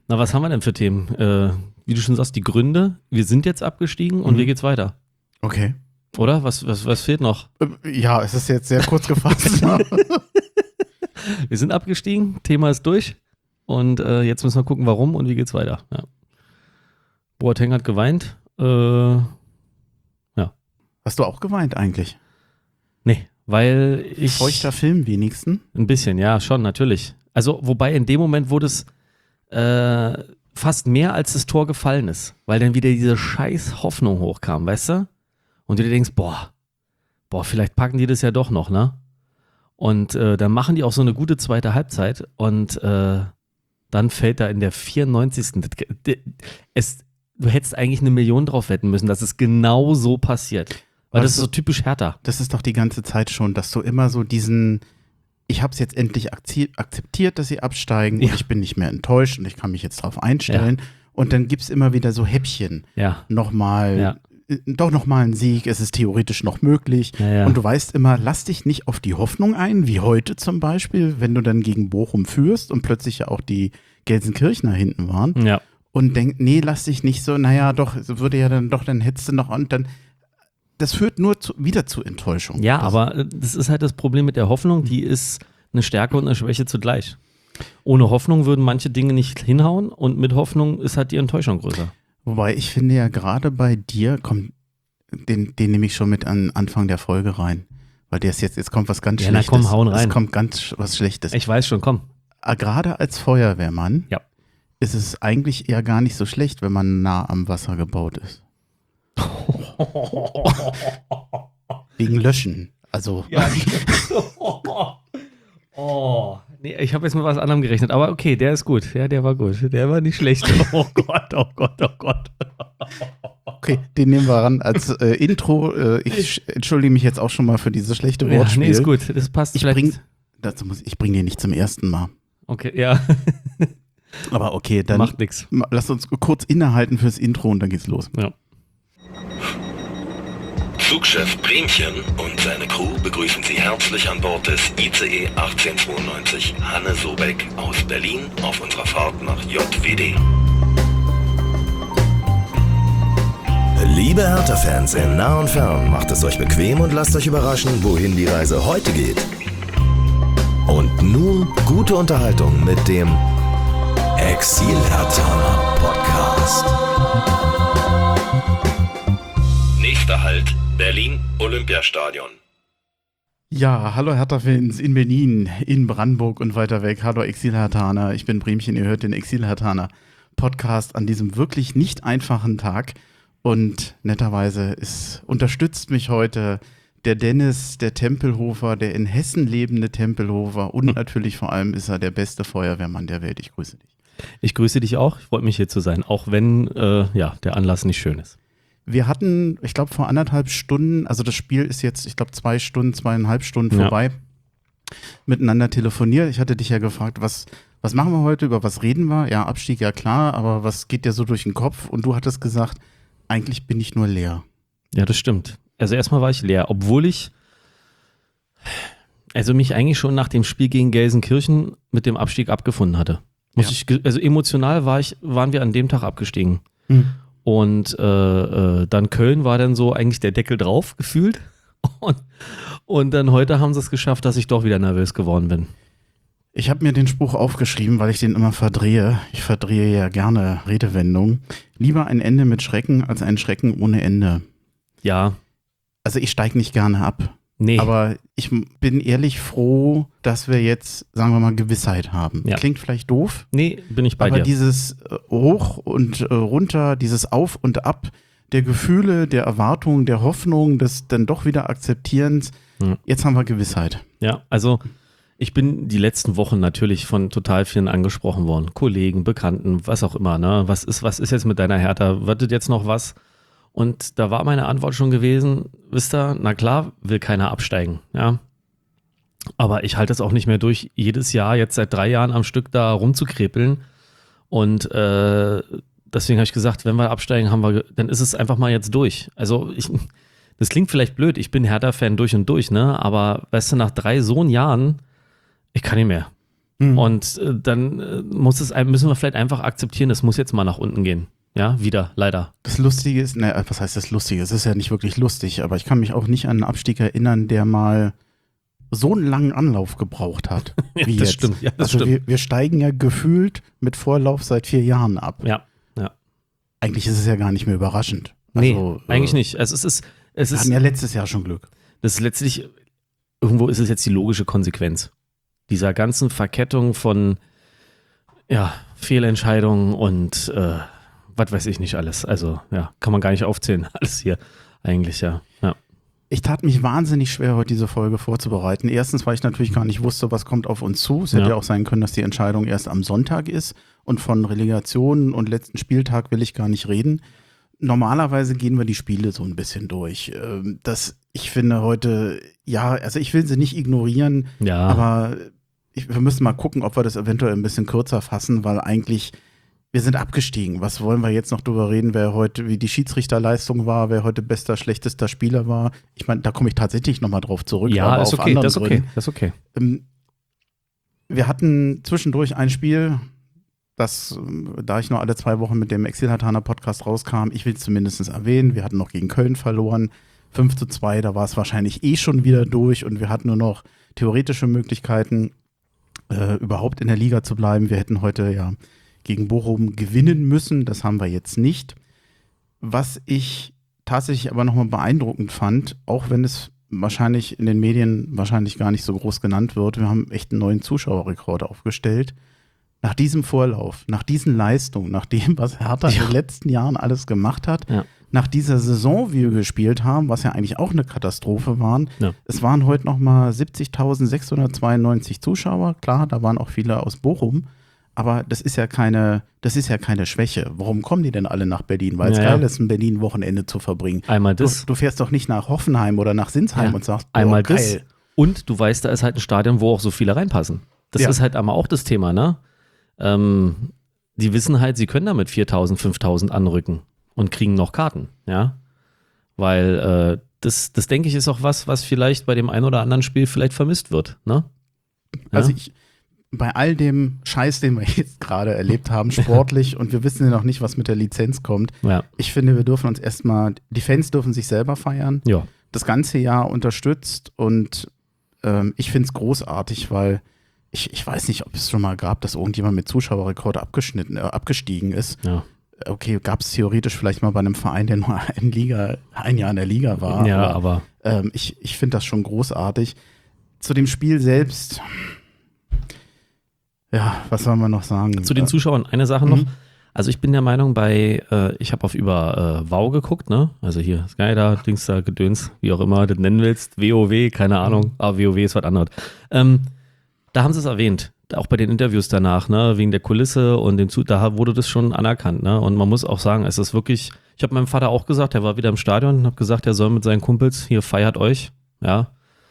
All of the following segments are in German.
Na, was haben wir denn für Themen? Wie du schon sagst, die Gründe. Wir sind jetzt abgestiegen und wie geht's weiter? Okay. Oder? Was fehlt noch? Ja, es ist jetzt sehr kurz gefasst. Wir sind abgestiegen, Thema ist durch und jetzt müssen wir gucken, warum und wie geht's weiter. Ja. Boateng hat geweint. Hast du auch geweint eigentlich? Nee, weil ich... Feuchter Film wenigstens? Ein bisschen, ja, schon, natürlich. Also, wobei in dem Moment wurde es fast mehr, als das Tor gefallen ist, weil dann wieder diese scheiß Hoffnung hochkam, weißt du? Und du dir denkst, boah, vielleicht packen die das ja doch noch, ne? Und dann machen die auch so eine gute zweite Halbzeit und dann fällt da in der 94. Du hättest eigentlich 1 Million drauf wetten müssen, dass es genau so passiert. Weil das ist so typisch Hertha. Das ist doch die ganze Zeit schon, dass du immer so ich habe es jetzt endlich akzeptiert, dass sie absteigen und ich bin nicht mehr enttäuscht und ich kann mich jetzt drauf einstellen. Ja. Und dann gibt es immer wieder so Häppchen. Ja. Doch nochmal ein Sieg, es ist theoretisch noch möglich. Ja. Und du weißt immer, lass dich nicht auf die Hoffnung ein, wie heute zum Beispiel, wenn du dann gegen Bochum führst und plötzlich ja auch die Gelsenkirchener hinten waren. Ja. Und denk, nee, lass dich nicht so, naja, doch, würde ja dann hättest du noch und dann. Das führt nur wieder zu Enttäuschung. Ja, aber das ist halt das Problem mit der Hoffnung, die ist eine Stärke und eine Schwäche zugleich. Ohne Hoffnung würden manche Dinge nicht hinhauen und mit Hoffnung ist halt die Enttäuschung größer. Wobei ich finde ja gerade bei dir, den nehme ich schon mit an Anfang der Folge rein, weil der ist jetzt kommt was ganz Schlechtes. Ja, na komm, hauen rein. Es kommt ganz was Schlechtes. Ich weiß schon, komm. Gerade als Feuerwehrmann ist es eigentlich eher gar nicht so schlecht, wenn man nah am Wasser gebaut ist. Wegen Löschen. Also. Ja. Nee, ich habe jetzt mit was anderem gerechnet, aber okay, der ist gut. Ja, der war gut. Der war nicht schlecht. Oh Gott, oh Gott, oh Gott. Okay, den nehmen wir ran als Intro. Ich entschuldige mich jetzt auch schon mal für dieses schlechte Wortspiel. Nee, ist gut. Das passt ich bring den nicht zum ersten Mal. Okay, ja. Aber okay, dann macht nix. Lass uns kurz innehalten fürs Intro und dann geht's los. Ja. Flugchef Bremchen und seine Crew begrüßen Sie herzlich an Bord des ICE 1892 Hanne Sobeck aus Berlin auf unserer Fahrt nach JWD. Liebe Hertha-Fans in nah und fern, macht es euch bequem und lasst euch überraschen, wohin die Reise heute geht. Und nun gute Unterhaltung mit dem Exil-Herthaner Podcast. Nächster Halt, Berlin Olympiastadion. Ja, hallo Hertha-Fans in Berlin, in Brandenburg und weiter weg. Hallo Exil-Herthaner, ich bin Bremchen, ihr hört den Exil-Herthaner Podcast an diesem wirklich nicht einfachen Tag. Und netterweise unterstützt mich heute der Dennis, der Tempelhofer, der in Hessen lebende Tempelhofer und natürlich vor allem ist er der beste Feuerwehrmann der Welt. Ich grüße dich. Ich grüße dich auch. Ich freue mich hier zu sein, auch wenn der Anlass nicht schön ist. Wir hatten, ich glaube, vor 1,5 Stunden, also das Spiel ist jetzt, ich glaube, 2,5 Stunden vorbei, miteinander telefoniert. Ich hatte dich ja gefragt, was machen wir heute, über was reden wir? Ja, Abstieg, ja klar, aber was geht dir so durch den Kopf? Und du hattest gesagt, eigentlich bin ich nur leer. Ja, das stimmt. Also erstmal war ich leer, obwohl ich mich eigentlich schon nach dem Spiel gegen Gelsenkirchen mit dem Abstieg abgefunden hatte. Also emotional waren wir an dem Tag abgestiegen. Und dann Köln war dann so eigentlich der Deckel drauf gefühlt. Und dann heute haben sie es geschafft, dass ich doch wieder nervös geworden bin. Ich habe mir den Spruch aufgeschrieben, weil ich den immer verdrehe. Ich verdrehe ja gerne Redewendungen. Lieber ein Ende mit Schrecken als ein Schrecken ohne Ende. Ja. Also ich steige nicht gerne ab. Nee. Aber ich bin ehrlich froh, dass wir jetzt, sagen wir mal, Gewissheit haben. Ja. Klingt vielleicht doof. Nee, bin ich bei dir. Aber dieses Hoch und runter, dieses Auf und Ab der Gefühle, der Erwartungen, der Hoffnung, des dann doch wieder Akzeptierens, jetzt haben wir Gewissheit. Ja, also ich bin die letzten Wochen natürlich von total vielen angesprochen worden. Kollegen, Bekannten, was auch immer. Ne? Was ist jetzt mit deiner Hertha? Wird jetzt noch was? Und da war meine Antwort schon gewesen, wisst ihr, na klar, will keiner absteigen. Ja. Aber ich halte es auch nicht mehr durch, jedes Jahr jetzt seit 3 Jahren am Stück da rumzukrepeln. Und deswegen habe ich gesagt, wenn wir absteigen, dann ist es einfach mal jetzt durch. Also das klingt vielleicht blöd, ich bin Hertha-Fan durch und durch, ne? Aber weißt du, nach 3 so Jahren, ich kann nicht mehr. Und dann müssen wir vielleicht einfach akzeptieren, es muss jetzt mal nach unten gehen. Ja, wieder, leider. Das Lustige ist, was heißt das Lustige? Es ist ja nicht wirklich lustig, aber ich kann mich auch nicht an einen Abstieg erinnern, der mal so einen langen Anlauf gebraucht hat. Wie das jetzt. stimmt. Ja, das also stimmt. wir steigen ja gefühlt mit Vorlauf seit 4 Jahren ab. Ja. Eigentlich ist es ja gar nicht mehr überraschend. Nee, Also, eigentlich nicht. Also es Wir ist hatten ja letztes Jahr schon Glück. das ist letztlich, irgendwo ist es jetzt die logische Konsequenz dieser ganzen Verkettung von Fehlentscheidungen und was weiß ich nicht alles. Also kann man gar nicht aufzählen, alles hier eigentlich, ja. Ich tat mich wahnsinnig schwer, heute diese Folge vorzubereiten. Erstens, weil ich natürlich gar nicht wusste, was kommt auf uns zu. Es hätte ja auch sein können, dass die Entscheidung erst am Sonntag ist. Und von Relegationen und letzten Spieltag will ich gar nicht reden. Normalerweise gehen wir die Spiele so ein bisschen durch. Ich finde heute, also ich will sie nicht ignorieren, aber wir müssen mal gucken, ob wir das eventuell ein bisschen kürzer fassen, weil eigentlich wir sind abgestiegen. Was wollen wir jetzt noch drüber reden, wie die Schiedsrichterleistung war, wer heute bester, schlechtester Spieler war? Ich meine, da komme ich tatsächlich nochmal drauf zurück. Ja, aber ist auf okay, anderen das ist okay, Gründen. das ist okay. Wir hatten zwischendurch ein Spiel, da ich noch alle 2 Wochen mit dem Exil-Hatana Podcast rauskam, ich will es zumindest erwähnen, wir hatten noch gegen Köln verloren, 5:2, da war es wahrscheinlich schon wieder durch und wir hatten nur noch theoretische Möglichkeiten, überhaupt in der Liga zu bleiben. Wir hätten heute gegen Bochum gewinnen müssen, das haben wir jetzt nicht. Was ich tatsächlich aber nochmal beeindruckend fand, auch wenn es wahrscheinlich in den Medien gar nicht so groß genannt wird, wir haben echt einen neuen Zuschauerrekord aufgestellt. Nach diesem Vorlauf, nach diesen Leistungen, nach dem, was Hertha in den letzten Jahren alles gemacht hat, nach dieser Saison, wie wir gespielt haben, was ja eigentlich auch eine Katastrophe waren, es waren heute nochmal 70.692 Zuschauer. Klar, da waren auch viele aus Bochum. Aber das ist ja keine Schwäche. Warum kommen die denn alle nach Berlin? Weil es geil ist, ein Berlin-Wochenende zu verbringen. Einmal das. Du fährst doch nicht nach Hoffenheim oder nach Sinsheim und sagst, einmal geil. das. Und du weißt, da ist halt ein Stadion, wo auch so viele reinpassen. Das ist halt aber auch das Thema, ne? Die wissen halt, sie können da mit 4.000, 5.000 anrücken und kriegen noch Karten, ja? Weil das denke ich, ist auch was vielleicht bei dem einen oder anderen Spiel vielleicht vermisst wird, ne? Ja? Also bei all dem Scheiß, den wir jetzt gerade erlebt haben, sportlich, und wir wissen ja noch nicht, was mit der Lizenz kommt. Ja. Ich finde, wir dürfen uns die Fans dürfen sich selber feiern. Ja. Das ganze Jahr unterstützt und ich finde es großartig, weil ich weiß nicht, ob es schon mal gab, dass irgendjemand mit Zuschauerrekord abgestiegen ist. Ja. Okay, gab es theoretisch vielleicht mal bei einem Verein, der nur ein Jahr in der Liga war. Ja, aber ich finde das schon großartig. Zu dem Spiel selbst. Ja, was soll man noch sagen? Zu den Zuschauern eine Sache noch. Also ich bin der Meinung, ich habe auf über Wow geguckt, ne? Also hier Sky da, Dings da, Gedöns, wie auch immer du das nennen willst, WoW, keine Ahnung, aber WoW ist was anderes. Da haben sie es erwähnt, auch bei den Interviews danach, ne? Wegen der Kulisse und da wurde das schon anerkannt, ne? Und man muss auch sagen, es ist wirklich, ich habe meinem Vater auch gesagt, er war wieder im Stadion und habe gesagt, er soll mit seinen Kumpels, hier feiert euch, ja,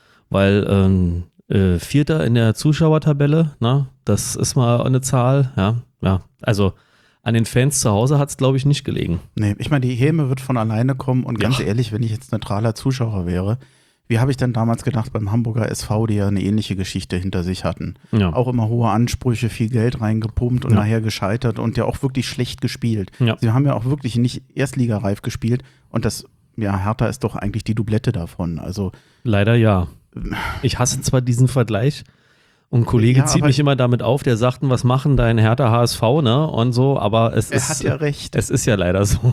weil Vierter in der Zuschauertabelle, ne? Das ist mal eine Zahl, ja. Also an den Fans zu Hause hat es, glaube ich, nicht gelegen. Nee, ich meine, die Häme wird von alleine kommen und ganz ehrlich, wenn ich jetzt neutraler Zuschauer wäre, wie habe ich denn damals gedacht beim Hamburger SV, die ja eine ähnliche Geschichte hinter sich hatten? Ja. Auch immer hohe Ansprüche, viel Geld reingepumpt und nachher gescheitert und ja auch wirklich schlecht gespielt. Ja. Sie haben ja auch wirklich nicht erstligareif gespielt und Hertha ist doch eigentlich die Doublette davon. Also leider ja. Ich hasse zwar diesen Vergleich und ein Kollege zieht mich immer damit auf, der sagt, was machen dein Hertha HSV, ne, und so, aber er hat ja recht. Es ist ja leider so.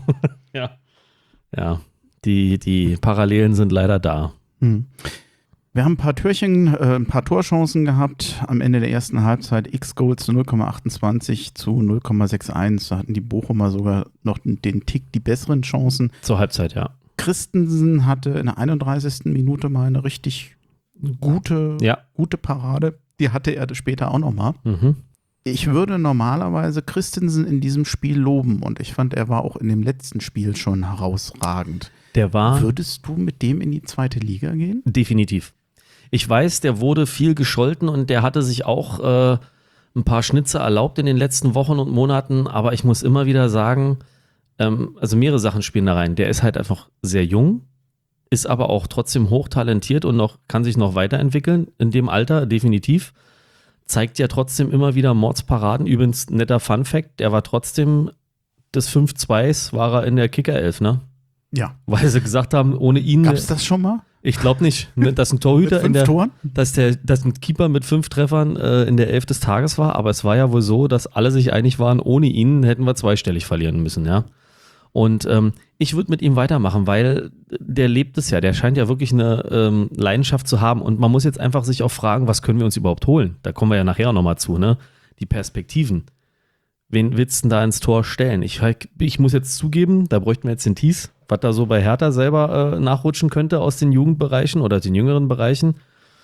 Ja, die Parallelen sind leider da. Wir haben ein paar Torchancen gehabt am Ende der ersten Halbzeit. X-Goals 0,28 zu 0,61. Da hatten die Bochumer sogar noch den Tick die besseren Chancen. Zur Halbzeit, ja. Christensen hatte in der 31. Minute mal eine richtig gute Parade. Die hatte er später auch nochmal. Ich würde normalerweise Christensen in diesem Spiel loben und ich fand, er war auch in dem letzten Spiel schon herausragend. Würdest du mit dem in die zweite Liga gehen? Definitiv. Ich weiß, der wurde viel gescholten und der hatte sich auch ein paar Schnitze erlaubt in den letzten Wochen und Monaten, aber ich muss immer wieder sagen, also mehrere Sachen spielen da rein. Der ist halt einfach sehr jung, ist aber auch trotzdem hochtalentiert und kann sich noch weiterentwickeln in dem Alter, definitiv. zeigt ja trotzdem immer wieder Mordsparaden. Übrigens, netter Funfact, der war trotzdem des 5-2s, war er in der Kickerelf, ne? Ja. Weil sie gesagt haben, ohne ihn. Gab es das schon mal? Ich glaube nicht, ne, dass ein Torhüter Mit 5 Toren? dass ein Keeper mit 5 Treffern in der 11 des Tages war, aber es war ja wohl so, dass alle sich einig waren, ohne ihn hätten wir zweistellig verlieren müssen, ja. Und ich würde mit ihm weitermachen, weil der lebt es ja, der scheint ja wirklich eine Leidenschaft zu haben und man muss jetzt einfach sich auch fragen, was können wir uns überhaupt holen? Da kommen wir ja nachher nochmal zu, ne? Die Perspektiven. Wen willst du denn da ins Tor stellen? Ich muss jetzt zugeben, da bräuchten wir jetzt den Thies, was da so bei Hertha selber nachrutschen könnte aus den Jugendbereichen oder den jüngeren Bereichen.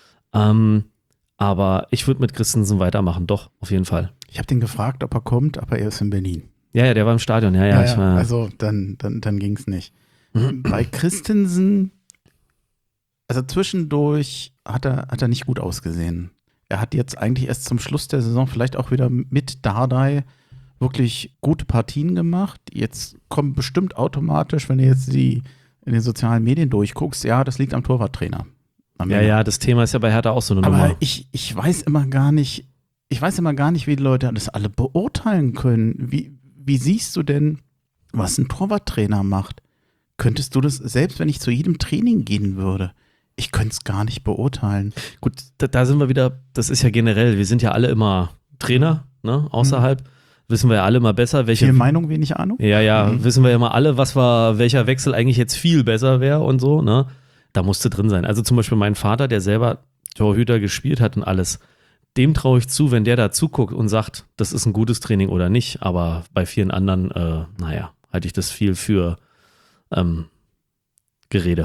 Aber ich würde mit Christensen weitermachen, doch, auf jeden Fall. Ich habe den gefragt, ob er kommt, aber er ist in Berlin. Ja, der war im Stadion, ja. Also dann ging es nicht. Bei Christensen, also zwischendurch hat er nicht gut ausgesehen. Er hat jetzt eigentlich erst zum Schluss der Saison vielleicht auch wieder mit Dardai wirklich gute Partien gemacht. Jetzt kommt bestimmt automatisch, wenn du jetzt in den sozialen Medien durchguckst, ja, das liegt am Torwarttrainer. Ja, das Thema ist ja bei Hertha auch so eine Nummer. Aber ich weiß immer gar nicht, wie die Leute das alle beurteilen können. Wie siehst du denn, was ein Torwarttrainer macht? Könntest du das, selbst wenn ich zu jedem Training gehen würde, ich könnte es gar nicht beurteilen. Gut, da sind wir wieder, das ist ja generell, wir sind ja alle immer Trainer, ne, außerhalb. Wissen wir ja alle mal besser, welche. Viel Meinung, wenig Ahnung? Ja, wissen wir ja mal alle, welcher Wechsel eigentlich jetzt viel besser wäre und so, ne? Da musste drin sein. Also zum Beispiel mein Vater, der selber Torhüter gespielt hat und alles, dem traue ich zu, wenn der da zuguckt und sagt, das ist ein gutes Training oder nicht, aber bei vielen anderen, halte ich das viel für Gerede.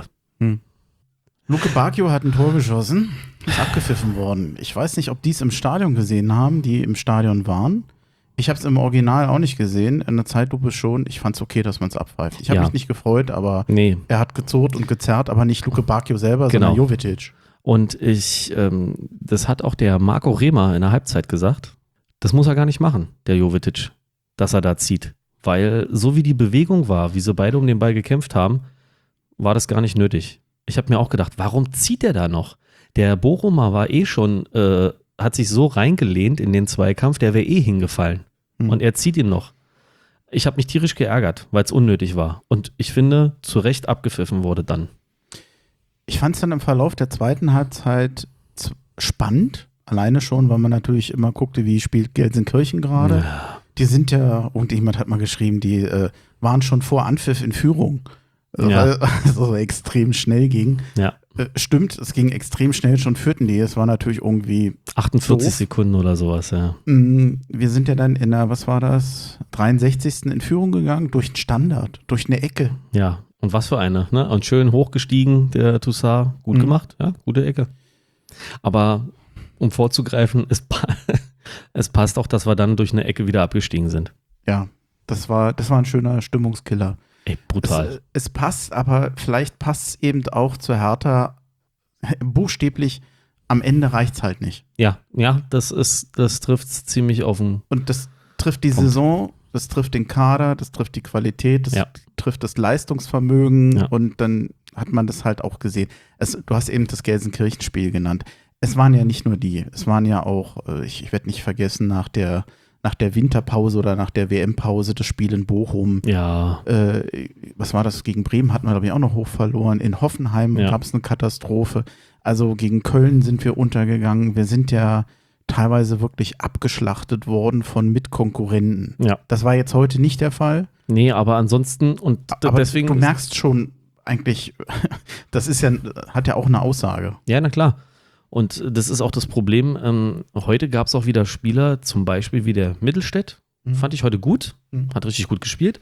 Luke Bacchio hat ein Tor geschossen, ist abgepfiffen worden. Ich weiß nicht, ob die es im Stadion gesehen haben, die im Stadion waren. Ich habe es im Original auch nicht gesehen, in der Zeitlupe schon. Ich fand es okay, dass man es abpfeift. Ich habe mich nicht gefreut, aber er hat gezurrt und gezerrt, aber nicht Luke Bacchio selber, sondern Jovetic. Und das hat auch der Marco Rehmer in der Halbzeit gesagt, das muss er gar nicht machen, der Jovetic, dass er da zieht. Weil so wie die Bewegung war, wie sie beide um den Ball gekämpft haben, war das gar nicht nötig. Ich habe mir auch gedacht, warum zieht er da noch? Der Bochumer war schon, hat sich so reingelehnt in den Zweikampf, der wäre hingefallen. Und er zieht ihn noch. Ich habe mich tierisch geärgert, weil es unnötig war. Und ich finde, zu Recht abgepfiffen wurde dann. Ich fand es dann im Verlauf der zweiten Halbzeit spannend. Alleine schon, weil man natürlich immer guckte, wie spielt Gelsenkirchen gerade. Ja. Die sind ja, und jemand hat mal geschrieben, die waren schon vor Anpfiff in Führung. Weil es so extrem schnell ging. Ja. Stimmt, es ging extrem schnell, schon führten die. Es war natürlich irgendwie 48 Sekunden oder sowas, ja. Wir sind ja dann in der, 63. in Führung gegangen, durch den Standard, durch eine Ecke. Ja, und was für eine, ne? Und schön hochgestiegen, der Toussaint, gut gemacht, ja, gute Ecke. Aber um vorzugreifen, es passt auch, dass wir dann durch eine Ecke wieder abgestiegen sind. Ja, das war ein schöner Stimmungskiller. Ey, brutal. Es passt, aber vielleicht passt es eben auch zu Hertha buchstäblich, am Ende reicht es halt nicht. Ja, das trifft es ziemlich auf den Und das trifft die Saison, das trifft den Kader, das trifft die Qualität, das trifft das Leistungsvermögen und dann hat man das halt auch gesehen. Du hast eben das Gelsenkirchen-Spiel genannt. Es waren ja nicht nur die, es waren ja auch, ich werde nicht vergessen, nach der Winterpause oder nach der WM-Pause das Spiel in Bochum. Ja. Was war das? Gegen Bremen hatten wir, glaube ich, auch noch hoch verloren. In Hoffenheim gab es eine Katastrophe. Also gegen Köln sind wir untergegangen. Wir sind ja teilweise wirklich abgeschlachtet worden von Mitkonkurrenten. Ja. Das war jetzt heute nicht der Fall. Nee, aber ansonsten aber deswegen. Du merkst schon eigentlich, das hat ja auch eine Aussage. Ja, na klar. Und das ist auch das Problem. Heute gab es auch wieder Spieler, zum Beispiel wie der Mittelstädt. Fand ich heute gut. Hat richtig gut gespielt.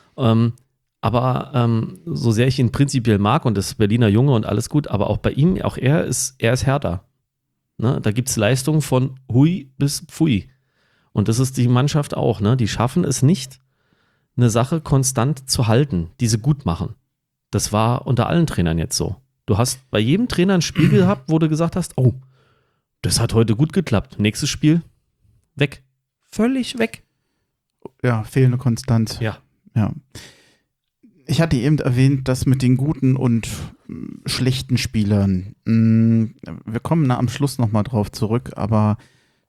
Aber so sehr ich ihn prinzipiell mag und das Berliner Junge und alles gut, aber auch bei ihm, auch er ist Hertha. Ne? Da gibt es Leistungen von Hui bis Pfui. Und das ist die Mannschaft auch. Ne? Die schaffen es nicht, eine Sache konstant zu halten, die sie gut machen. Das war unter allen Trainern jetzt so. Du hast bei jedem Trainer ein Spiel gehabt, wo du gesagt hast, oh, das hat heute gut geklappt. Nächstes Spiel, weg. Völlig weg. Ja, fehlende Konstanz. Ja. Ich hatte eben erwähnt, dass mit den guten und schlechten Spielern, wir kommen am Schluss nochmal drauf zurück, aber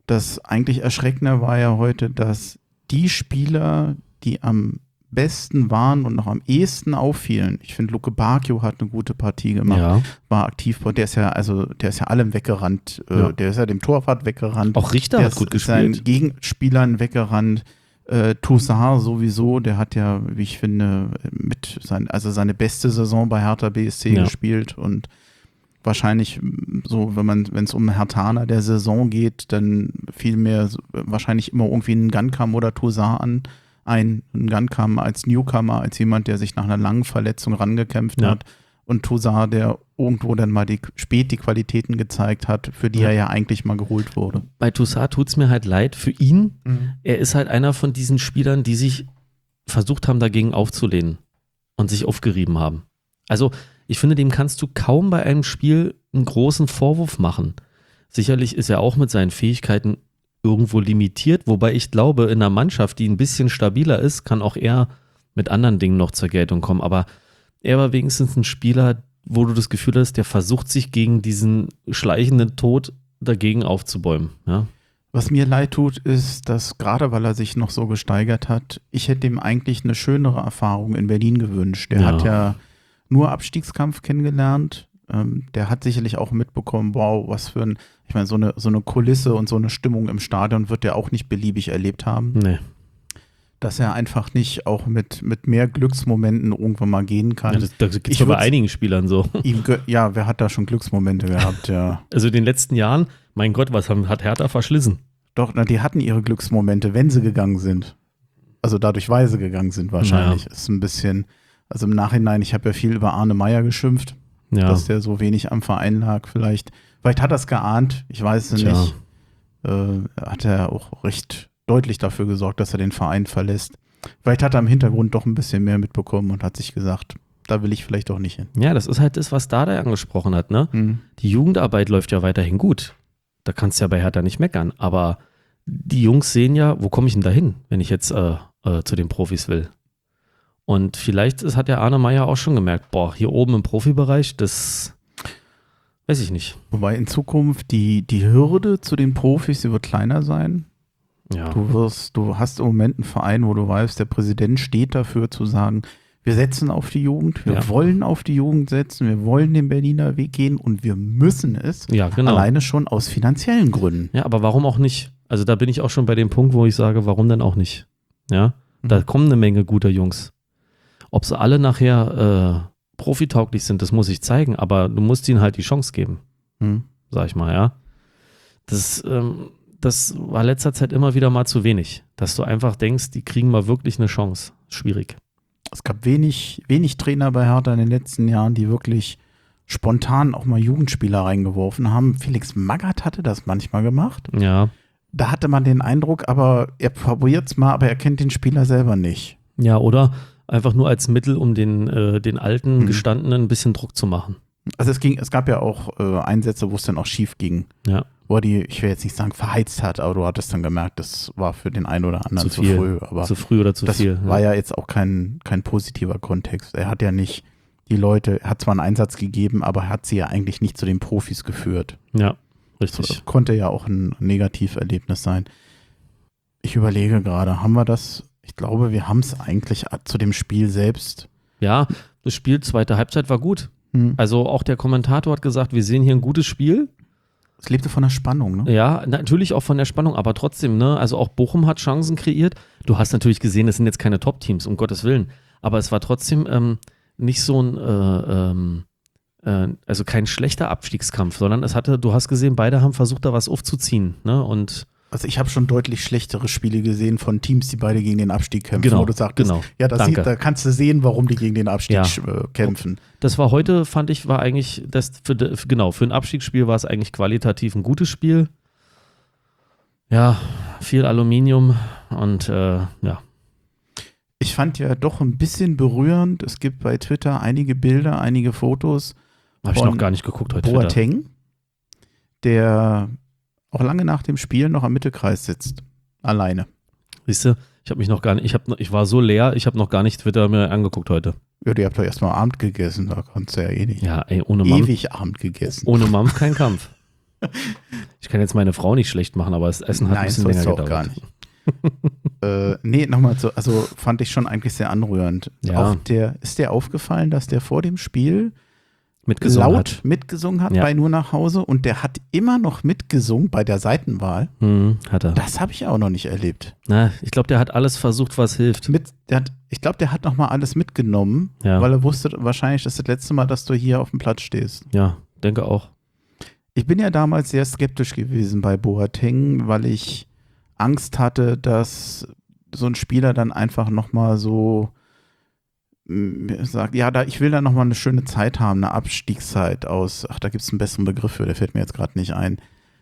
Das eigentlich Erschreckende war ja heute, dass die Spieler, die am besten waren und noch am ehesten auffielen, ich finde, Luke Bacchio hat eine gute Partie gemacht, war aktiv, der ist ja allem weggerannt, der ist ja dem Torwart weggerannt. Auch Richter hat gut gespielt. Seinen Gegenspielern weggerannt. Toussaint sowieso, der hat ja, wie ich finde, seine beste Saison bei Hertha BSC gespielt und wahrscheinlich so, wenn es um Herthaner der Saison geht, dann fiel mir wahrscheinlich immer irgendwie ein Gankam oder Toussaint ein Gankam als Newcomer, als jemand, der sich nach einer langen Verletzung rangekämpft hat und Toussaint, der irgendwo dann mal spät die Qualitäten gezeigt hat, für die er ja eigentlich mal geholt wurde. Bei Toussaint tut es mir halt leid für ihn. Er ist halt einer von diesen Spielern, die sich versucht haben, dagegen aufzulehnen und sich aufgerieben haben. Also ich finde, dem kannst du kaum bei einem Spiel einen großen Vorwurf machen. Sicherlich ist er auch mit seinen Fähigkeiten irgendwo limitiert, wobei ich glaube, in einer Mannschaft, die ein bisschen stabiler ist, kann auch er mit anderen Dingen noch zur Geltung kommen. Aber er war wenigstens ein Spieler, wo du das Gefühl hast, der versucht sich gegen diesen schleichenden Tod dagegen aufzubäumen. Ja? Was mir leid tut, ist, dass gerade weil er sich noch so gesteigert hat, ich hätte ihm eigentlich eine schönere Erfahrung in Berlin gewünscht. Der hat ja nur Abstiegskampf kennengelernt. Der hat sicherlich auch mitbekommen, wow, was für ich meine, so eine Kulisse und so eine Stimmung im Stadion wird er auch nicht beliebig erlebt haben. Nee. Dass er einfach nicht auch mit mehr Glücksmomenten irgendwann mal gehen kann. Ja, das geht es bei einigen Spielern so. Wer hat da schon Glücksmomente gehabt, ja. Also in den letzten Jahren, mein Gott, was hat Hertha verschlissen? Doch, die hatten ihre Glücksmomente, wenn sie gegangen sind. Also dadurch, weil sie gegangen sind wahrscheinlich. Ist ein bisschen, also im Nachhinein, ich habe ja viel über Arne Meyer geschimpft, dass der so wenig am Verein lag. Vielleicht hat er es geahnt, ich weiß es nicht. Hat er auch recht deutlich dafür gesorgt, dass er den Verein verlässt. Vielleicht hat er im Hintergrund doch ein bisschen mehr mitbekommen und hat sich gesagt, da will ich vielleicht auch nicht hin. Ja, das ist halt das, was Dardai angesprochen hat, ne? Die Jugendarbeit läuft ja weiterhin gut. Da kannst du ja bei Hertha nicht meckern. Aber die Jungs sehen ja, wo komme ich denn da hin, wenn ich jetzt zu den Profis will? Und vielleicht hat ja Arne Meyer auch schon gemerkt, boah, hier oben im Profibereich, das weiß ich nicht. Wobei in Zukunft die Hürde zu den Profis, die wird kleiner sein. Ja. Du hast im Moment einen Verein, wo du weißt, der Präsident steht dafür zu sagen, wir setzen auf die Jugend, wir wollen auf die Jugend setzen, wir wollen den Berliner Weg gehen und wir müssen es. Ja, genau. Alleine schon aus finanziellen Gründen. Ja, aber warum auch nicht? Also da bin ich auch schon bei dem Punkt, wo ich sage, warum denn auch nicht? Ja, da kommen eine Menge guter Jungs. Ob sie alle nachher profitauglich sind, das muss ich zeigen, aber du musst ihnen halt die Chance geben, sag ich mal, ja. Das war letzter Zeit immer wieder mal zu wenig, dass du einfach denkst, die kriegen mal wirklich eine Chance. Schwierig. Es gab wenig Trainer bei Hertha in den letzten Jahren, die wirklich spontan auch mal Jugendspieler reingeworfen haben. Felix Magath hatte das manchmal gemacht. Ja. Da hatte man den Eindruck, aber er probiert es mal, aber er kennt den Spieler selber nicht. Ja, oder einfach nur als Mittel, um den alten Gestandenen ein bisschen Druck zu machen. Also es gab ja auch Einsätze, wo es dann auch schief ging. Ja. Wo er ich will jetzt nicht sagen verheizt hat, aber du hattest dann gemerkt, das war für den einen oder anderen zu früh. Aber zu früh oder zu viel. Das war ja jetzt auch kein positiver Kontext. Er hat ja nicht die Leute, er hat zwar einen Einsatz gegeben, aber er hat sie ja eigentlich nicht zu den Profis geführt. Ja, richtig. Das konnte ja auch ein Negativerlebnis sein. Ich überlege gerade, haben wir das? Ich glaube, wir haben es eigentlich zu dem Spiel selbst. Ja, das Spiel, zweite Halbzeit war gut. Also auch der Kommentator hat gesagt, wir sehen hier ein gutes Spiel. Es lebte von der Spannung, ne? Ja, natürlich auch von der Spannung, aber trotzdem, ne? Also auch Bochum hat Chancen kreiert. Du hast natürlich gesehen, es sind jetzt keine Top-Teams, um Gottes Willen. Aber es war trotzdem nicht so ein, also kein schlechter Abstiegskampf, sondern du hast gesehen, beide haben versucht, da was aufzuziehen, ne? Und also ich habe schon deutlich schlechtere Spiele gesehen von Teams, die beide gegen den Abstieg kämpfen. Genau, wo du sagtest, genau. Ja, da kannst du sehen, warum die gegen den Abstieg kämpfen. Das war heute, fand ich, war eigentlich, für ein Abstiegsspiel war es eigentlich qualitativ ein gutes Spiel. Ja, viel Aluminium und ja. Ich fand ja doch ein bisschen berührend, es gibt bei Twitter einige Bilder, einige Fotos. Habe ich noch gar nicht geguckt heute. Boateng, der auch lange nach dem Spiel noch am Mittelkreis sitzt. Alleine. Siehst du, ich war so leer, ich habe noch gar nicht Twitter mir angeguckt heute. Ja, ihr habt doch erstmal Abend gegessen, da kannst du ja eh nicht. Ja, ey, ohne Mampf. Ewig Abend gegessen. Ohne Mampf kein Kampf. Ich kann jetzt meine Frau nicht schlecht machen, aber das Essen hat ein bisschen länger gedauert. Gar nicht. Nee, nochmal so, also fand ich schon eigentlich sehr anrührend. Ja. Ist dir aufgefallen, dass der vor dem Spiel Mitgesungen mitgesungen hat Ja. bei Nur nach Hause und der hat immer noch mitgesungen bei der Seitenwahl? Hat er. Das habe ich auch noch nicht erlebt. Na, ich glaube, der hat alles versucht, was hilft. Ich glaube, der hat nochmal alles mitgenommen, Ja. weil er wusste wahrscheinlich, das ist das letzte Mal, dass du hier auf dem Platz stehst. Ja, denke auch. Ich bin ja damals sehr skeptisch gewesen bei Boateng, weil ich Angst hatte, dass so ein Spieler dann einfach nochmal so sagt, ja, ich will da nochmal eine schöne Zeit haben, eine Abstiegszeit aus, da gibt es einen besseren Begriff für, der fällt mir jetzt gerade nicht ein.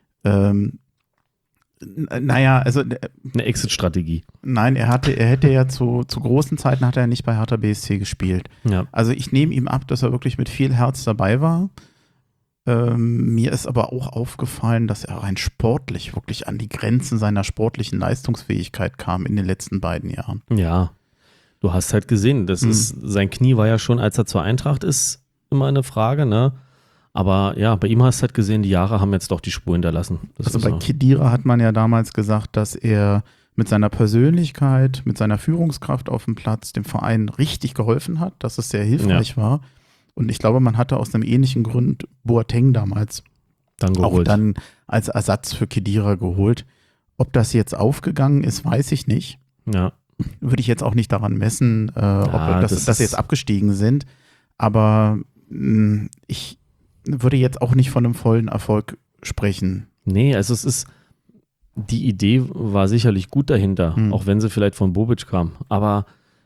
Naja, also Eine Exit-Strategie. nein, er hätte ja zu großen Zeiten hat er nicht bei Hertha BSC gespielt. Ja. Also ich nehme ihm ab, dass er wirklich mit viel Herz dabei war. Mir ist aber auch aufgefallen, dass er rein sportlich wirklich an die Grenzen seiner sportlichen Leistungsfähigkeit kam in den letzten beiden Jahren. Ja. Du hast halt gesehen, sein Knie war ja schon, als er zur Eintracht ist, immer eine Frage, ne? Aber ja, bei ihm hast du halt gesehen, die Jahre haben jetzt doch die Spur hinterlassen. Also bei Khedira hat man ja damals gesagt, dass er mit seiner Persönlichkeit, mit seiner Führungskraft auf dem Platz dem Verein richtig geholfen hat, dass es sehr hilfreich war. Und ich glaube, man hatte aus einem ähnlichen Grund Boateng damals auch dann als Ersatz für Khedira geholt. Ob das jetzt aufgegangen ist, weiß ich nicht. Ja. Würde ich jetzt auch nicht daran messen, dass sie jetzt abgestiegen sind. Aber ich würde jetzt auch nicht von einem vollen Erfolg sprechen. Nee, also die Idee war sicherlich gut dahinter, auch wenn sie vielleicht von Bobic kam. Aber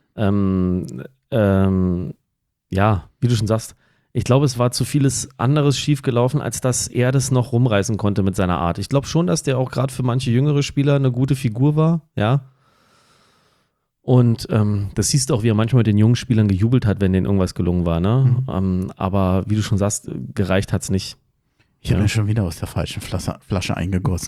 ja, wie du schon sagst, ich glaube, es war zu vieles anderes schiefgelaufen, als dass er das noch rumreißen konnte mit seiner Art. Ich glaube schon, dass der auch gerade für manche jüngere Spieler eine gute Figur war, ja. Und das siehst du auch, wie er manchmal mit den jungen Spielern gejubelt hat, wenn denen irgendwas gelungen war, ne? Aber wie du schon sagst, gereicht hat es nicht. Ich habe mir schon wieder aus der falschen Flasche eingegossen.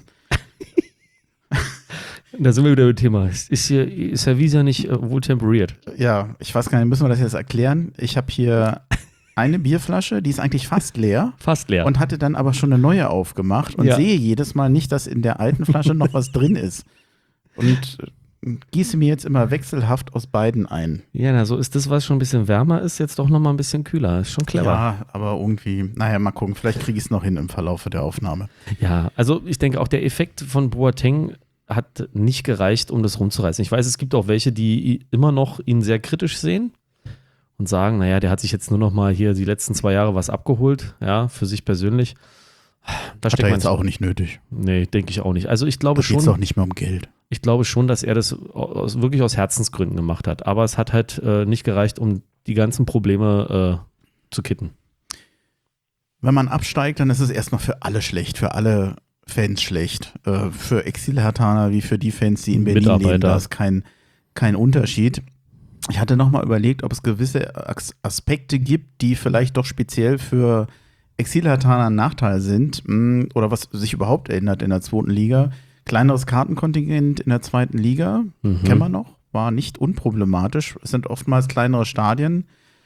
Da sind wir wieder beim Thema. Ist Herr Wieser nicht wohl temperiert? Ja, ich weiß gar nicht, müssen wir das jetzt erklären? Ich habe hier eine Bierflasche, die ist eigentlich fast leer. Fast leer. Und hatte dann aber schon eine neue aufgemacht und sehe jedes Mal nicht, dass in der alten Flasche noch was drin ist. Und gieße mir jetzt immer wechselhaft aus beiden ein. Ja, na, so ist das, was schon ein bisschen wärmer ist, jetzt doch nochmal ein bisschen kühler. Ist schon clever. Ja, aber irgendwie, naja, mal gucken, vielleicht kriege ich es noch hin im Verlauf der Aufnahme. Ja, also ich denke auch der Effekt von Boateng hat nicht gereicht, um das rumzureißen. Ich weiß, es gibt auch welche, die immer noch ihn sehr kritisch sehen und sagen, naja, der hat sich jetzt nur noch mal hier die letzten 2 Jahre was abgeholt, ja, für sich persönlich. Da Hat er jetzt auch nicht nötig. Nee, denke ich auch nicht. Also ich glaube schon. Da geht es auch nicht mehr um Geld. Ich glaube schon, dass er das wirklich aus Herzensgründen gemacht hat. Aber es hat halt nicht gereicht, um die ganzen Probleme zu kitten. Wenn man absteigt, dann ist es erstmal für alle schlecht, für alle Fans schlecht. Für Exil-Herthaner wie für die Fans, die in Berlin leben, da ist kein Unterschied. Ich hatte nochmal überlegt, ob es gewisse Aspekte gibt, die vielleicht doch speziell für Exil-Herthaner ein Nachteil sind oder was sich überhaupt ändert in der 2. Liga. Kleineres Kartenkontingent in der 2. Liga, kennen wir noch, war nicht unproblematisch. Es sind oftmals kleinere Stadien.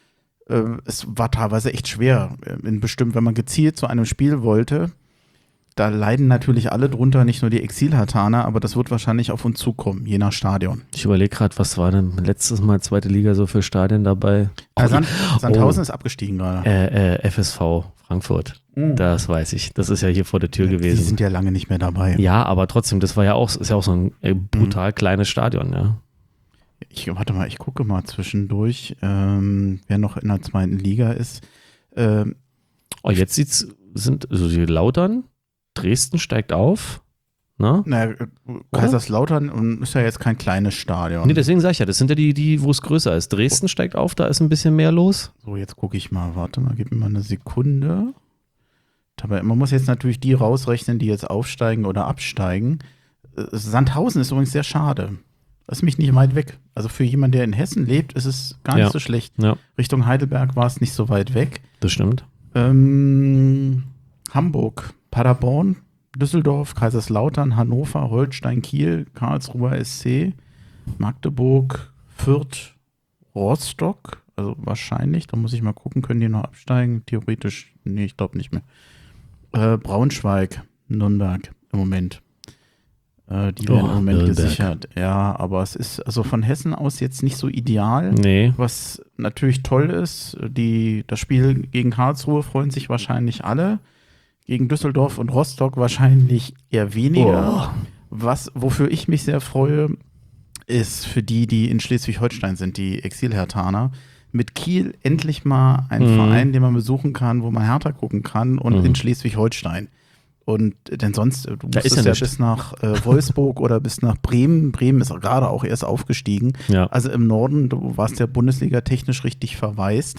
Es war teilweise echt schwer, wenn man gezielt zu einem Spiel wollte. Da leiden natürlich alle drunter, nicht nur die Exil-Herthaner, aber das wird wahrscheinlich auf uns zukommen, je nach Stadion. Ich überlege gerade, was war denn letztes Mal 2. Liga so für Stadien dabei? Sandhausen ist abgestiegen gerade. FSV Frankfurt, das weiß ich. Das ist ja hier vor der Tür gewesen. Die sind ja lange nicht mehr dabei. Ja, aber trotzdem, das war ja auch, ist ja auch so ein brutal kleines Stadion, ja. Ich gucke mal zwischendurch, wer noch in der 2. Liga ist. Jetzt die Lautern, Dresden steigt auf. Ne? Naja, Kaiserslautern ist ja jetzt kein kleines Stadion. Nee, deswegen sage ich ja, das sind ja die, wo es größer ist. Dresden steigt auf, da ist ein bisschen mehr los. So, jetzt gucke ich mal, warte mal, gib mir mal eine Sekunde. Aber man muss jetzt natürlich die rausrechnen, die jetzt aufsteigen oder absteigen. Sandhausen ist übrigens sehr schade. Das ist mich nicht weit weg. Also für jemanden, der in Hessen lebt, ist es gar nicht so schlecht. Ja. Richtung Heidelberg war es nicht so weit weg. Das stimmt. Hamburg, Paderborn, Düsseldorf, Kaiserslautern, Hannover, Holstein, Kiel, Karlsruher SC, Magdeburg, Fürth, Rostock, also wahrscheinlich, da muss ich mal gucken, können die noch absteigen? Theoretisch, nee, ich glaube nicht mehr. Braunschweig, Nürnberg im Moment. Die werden im Moment Nürnberg gesichert. Ja, aber es ist also von Hessen aus jetzt nicht so ideal. Nee. Was natürlich toll ist, das Spiel gegen Karlsruhe freuen sich wahrscheinlich alle. Gegen Düsseldorf und Rostock wahrscheinlich eher weniger. Wofür ich mich sehr freue, ist für die in Schleswig-Holstein sind, die Exil-Herthaner. Mit Kiel endlich mal ein Verein, den man besuchen kann, wo man Hertha gucken kann und in Schleswig-Holstein. Und denn sonst, du musstest ja bis nach Wolfsburg oder bis nach Bremen. Bremen ist gerade auch erst aufgestiegen. Ja. Also im Norden, du warst der Bundesliga technisch richtig verwaist.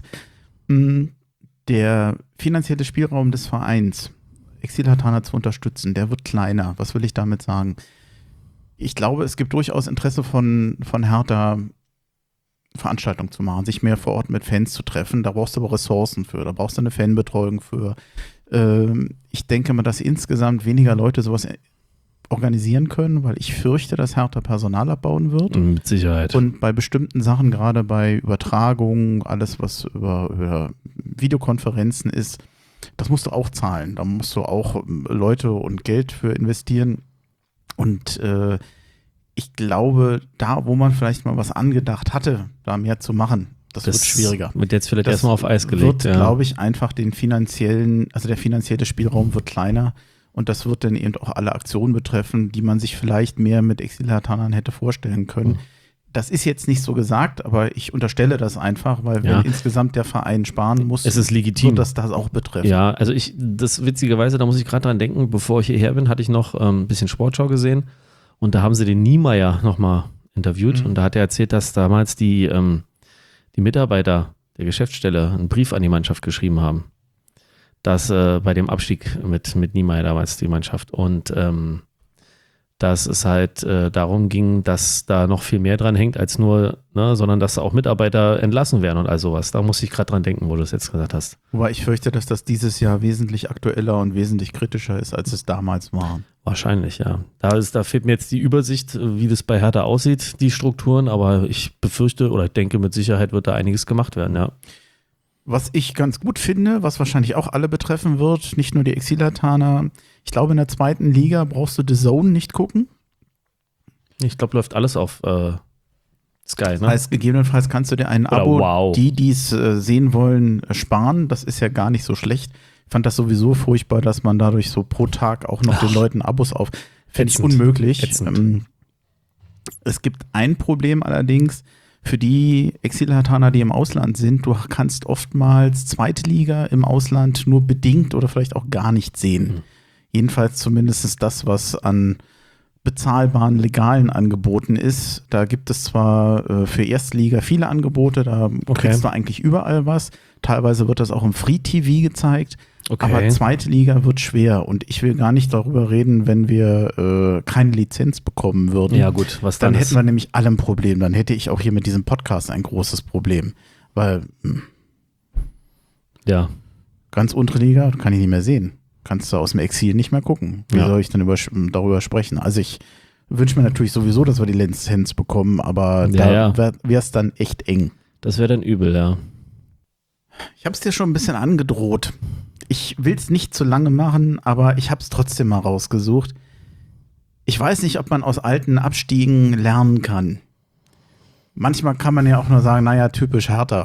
Der finanzielle Spielraum des Vereins, Exil-Herthaner zu unterstützen, der wird kleiner. Was will ich damit sagen? Ich glaube, es gibt durchaus Interesse von Hertha, Veranstaltungen zu machen, sich mehr vor Ort mit Fans zu treffen. Da brauchst du aber Ressourcen für, da brauchst du eine Fanbetreuung für. Ich denke mal, dass insgesamt weniger Leute sowas organisieren können, weil ich fürchte, dass Hertha Personal abbauen wird. Mit Sicherheit. Und bei bestimmten Sachen, gerade bei Übertragungen, alles was über Videokonferenzen ist, das musst du auch zahlen. Da musst du auch Leute und Geld für investieren. Und ich glaube, da, wo man vielleicht mal was angedacht hatte, da mehr zu machen, das wird schwieriger. Wird jetzt vielleicht erstmal auf Eis gelegt. Wird, glaube ich, einfach der finanzielle Spielraum wird kleiner und das wird dann eben auch alle Aktionen betreffen, die man sich vielleicht mehr mit Exil-Herthanern hätte vorstellen können. Das ist jetzt nicht so gesagt, aber ich unterstelle das einfach, weil wenn insgesamt der Verein sparen muss, es ist legitim, wird das auch betreffen. Ja, also das witzigerweise, da muss ich gerade dran denken, bevor ich hierher bin, hatte ich noch ein bisschen Sportschau gesehen und da haben sie den Niemeyer nochmal interviewt und da hat er erzählt, dass damals die Mitarbeiter der Geschäftsstelle einen Brief an die Mannschaft geschrieben haben, dass bei dem Abstieg mit Niemeyer damals die Mannschaft und dass es halt darum ging, dass da noch viel mehr dran hängt als nur, sondern dass auch Mitarbeiter entlassen werden und all sowas. Da muss ich gerade dran denken, wo du es jetzt gesagt hast. Wobei ich fürchte, dass das dieses Jahr wesentlich aktueller und wesentlich kritischer ist, als es damals war. Wahrscheinlich, ja. Da fehlt mir jetzt die Übersicht, wie das bei Hertha aussieht, die Strukturen, aber ich befürchte oder ich denke, mit Sicherheit wird da einiges gemacht werden, ja. Was ich ganz gut finde, was wahrscheinlich auch alle betreffen wird, nicht nur die Exil-Herthaner, ich glaube, in der 2. Liga brauchst du The Zone nicht gucken. Ich glaube, läuft alles auf Sky, ne? Heißt, gegebenenfalls kannst du dir ein Abo, die es sehen wollen, sparen. Das ist ja gar nicht so schlecht. Ich fand das sowieso furchtbar, dass man dadurch so pro Tag auch noch den Leuten Abos fände ich unmöglich. Es gibt ein Problem allerdings für die Exil-Herthaner, die im Ausland sind. Du kannst oftmals 2. Liga im Ausland nur bedingt oder vielleicht auch gar nicht sehen. Jedenfalls zumindest das, was an bezahlbaren, legalen Angeboten ist. Da gibt es zwar für Erstliga viele Angebote, da kriegst du eigentlich überall was. Teilweise wird das auch im Free-TV gezeigt. Aber 2. Liga wird schwer und ich will gar nicht darüber reden, wenn wir keine Lizenz bekommen würden. Ja gut, was dann hätten wir nämlich alle ein Problem. Dann hätte ich auch hier mit diesem Podcast ein großes Problem. Weil ganz untere Liga kann ich nicht mehr sehen. Kannst du aus dem Exil nicht mehr gucken. Wie soll ich denn darüber sprechen? Also ich wünsche mir natürlich sowieso, dass wir die Lizenz bekommen, aber da wäre es dann echt eng. Das wäre dann übel, ja. Ich habe es dir schon ein bisschen angedroht. Ich will es nicht zu lange machen, aber ich habe es trotzdem mal rausgesucht. Ich weiß nicht, ob man aus alten Abstiegen lernen kann. Manchmal kann man ja auch nur sagen, naja, typisch Hertha.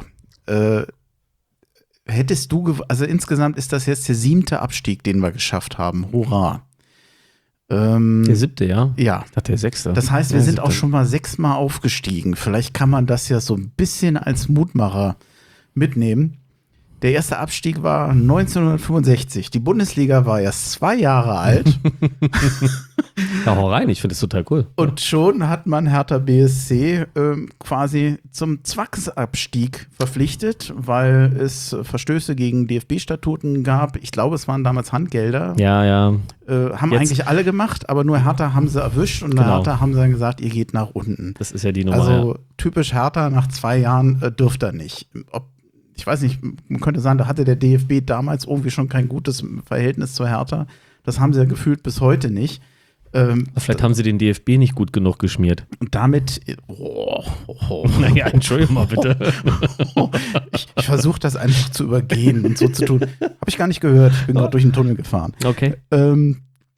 Hättest du, also insgesamt ist das jetzt der 7. Abstieg, den wir geschafft haben. Hurra. Der 7., ja? Ja. Ich dachte, der 6. Das heißt, wir sind auch schon mal 6 Mal aufgestiegen. Vielleicht kann man das ja so ein bisschen als Mutmacher mitnehmen. Der erste Abstieg war 1965. Die Bundesliga war erst 2 Jahre alt. Ja, hau rein, ich finde das total cool. Und schon hat man Hertha BSC quasi zum Zwangsabstieg verpflichtet, weil es Verstöße gegen DFB-Statuten gab. Ich glaube, es waren damals Handgelder. Ja. Haben eigentlich alle gemacht, aber nur Hertha haben sie erwischt und Hertha haben sie dann gesagt, ihr geht nach unten. Das ist ja die Nummer. Also typisch Hertha, nach 2 Jahren dürfte er nicht. Ich weiß nicht, man könnte sagen, da hatte der DFB damals irgendwie schon kein gutes Verhältnis zur Hertha. Das haben sie ja gefühlt bis heute nicht. Vielleicht haben sie den DFB nicht gut genug geschmiert. Und damit Naja, Entschuldigung mal bitte. Ich versuche das einfach zu übergehen und so zu tun. Habe ich gar nicht gehört. Ich bin gerade durch den Tunnel gefahren. Okay.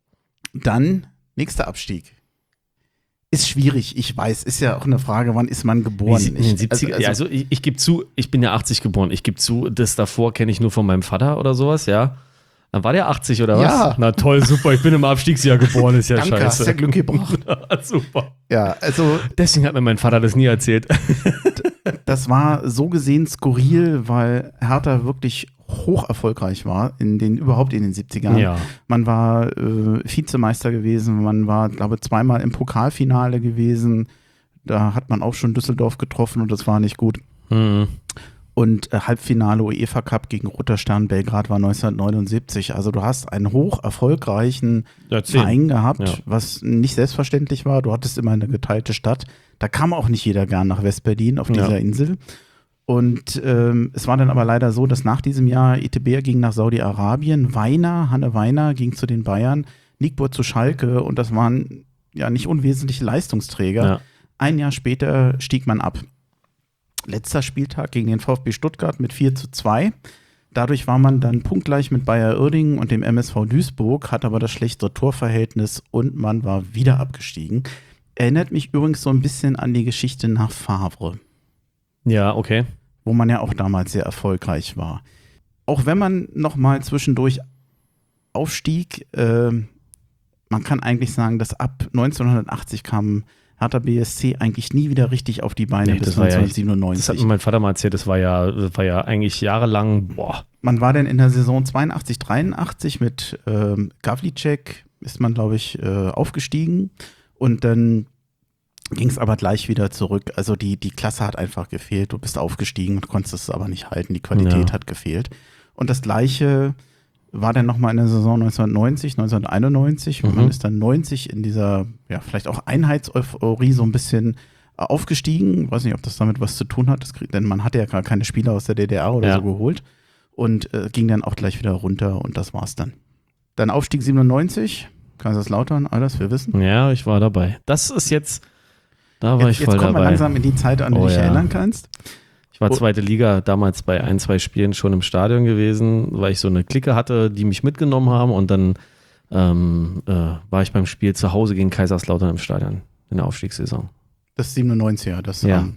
Dann, nächster Abstieg. Ist schwierig, ich weiß. Ist ja auch eine Frage, wann ist man geboren? In den 70er, also ich gebe zu, ich bin ja 80 geboren. Ich gebe zu, das davor kenne ich nur von meinem Vater oder sowas, ja. Dann war der 80 oder was? Ja. Na toll, super, ich bin im Abstiegsjahr geboren, ist ja Danke, scheiße. hast ja Glück gebracht. Super. Ja, also Deswegen hat mir mein Vater das nie erzählt. das war so gesehen skurril, weil Hertha wirklich hoch erfolgreich war, überhaupt in den 70ern. Ja. Man war Vizemeister gewesen, man war, glaube ich, zweimal im Pokalfinale gewesen. Da hat man auch schon Düsseldorf getroffen und das war nicht gut. Mhm. Und Halbfinale UEFA Cup gegen Roter Stern Belgrad war 1979. Also du hast einen hoch erfolgreichen Verein gehabt, was nicht selbstverständlich war. Du hattest immer eine geteilte Stadt. Da kam auch nicht jeder gern nach West-Berlin auf dieser Insel. Und es war dann aber leider so, dass nach diesem Jahr Itebert ging nach Saudi-Arabien, Hanne Weiner ging zu den Bayern, Nickbur zu Schalke und das waren ja nicht unwesentliche Leistungsträger. Ja. Ein Jahr später stieg man ab. Letzter Spieltag gegen den VfB Stuttgart mit 4:2. Dadurch war man dann punktgleich mit Bayer Uerdingen und dem MSV Duisburg, hat aber das schlechtere Torverhältnis und man war wieder abgestiegen. Erinnert mich übrigens so ein bisschen an die Geschichte nach Favre. Ja, okay. Wo man ja auch damals sehr erfolgreich war. Auch wenn man noch mal zwischendurch aufstieg, man kann eigentlich sagen, dass ab 1980 kam Hertha BSC eigentlich nie wieder richtig auf die Beine bis 1997. Das hat mir mein Vater mal erzählt, das war ja eigentlich jahrelang, Man war dann in der Saison 82, 83 mit Gavlicek ist man, glaube ich, aufgestiegen und dann ging es aber gleich wieder zurück. Also die Klasse hat einfach gefehlt. Du bist aufgestiegen und konntest es aber nicht halten. Die Qualität hat gefehlt. Und das Gleiche war dann nochmal in der Saison 1990, 1991. Und man ist dann 90 in dieser, ja, vielleicht auch Einheitseuphorie so ein bisschen aufgestiegen. Ich weiß nicht, ob das damit was zu tun hat. Denn man hatte ja gar keine Spieler aus der DDR oder so geholt. Und ging dann auch gleich wieder runter und das war's dann. Dann Aufstieg 97, Kaiserslautern, alles, wir wissen. Ja, ich war dabei. Das ist jetzt, da war ich voll dabei. Jetzt kommen wir langsam in die Zeit, an die du dich erinnern kannst. Ich war zweite Liga damals bei 1-2 Spielen schon im Stadion gewesen, weil ich so eine Clique hatte, die mich mitgenommen haben und dann war ich beim Spiel zu Hause gegen Kaiserslautern im Stadion in der Aufstiegssaison. Das 97er, das am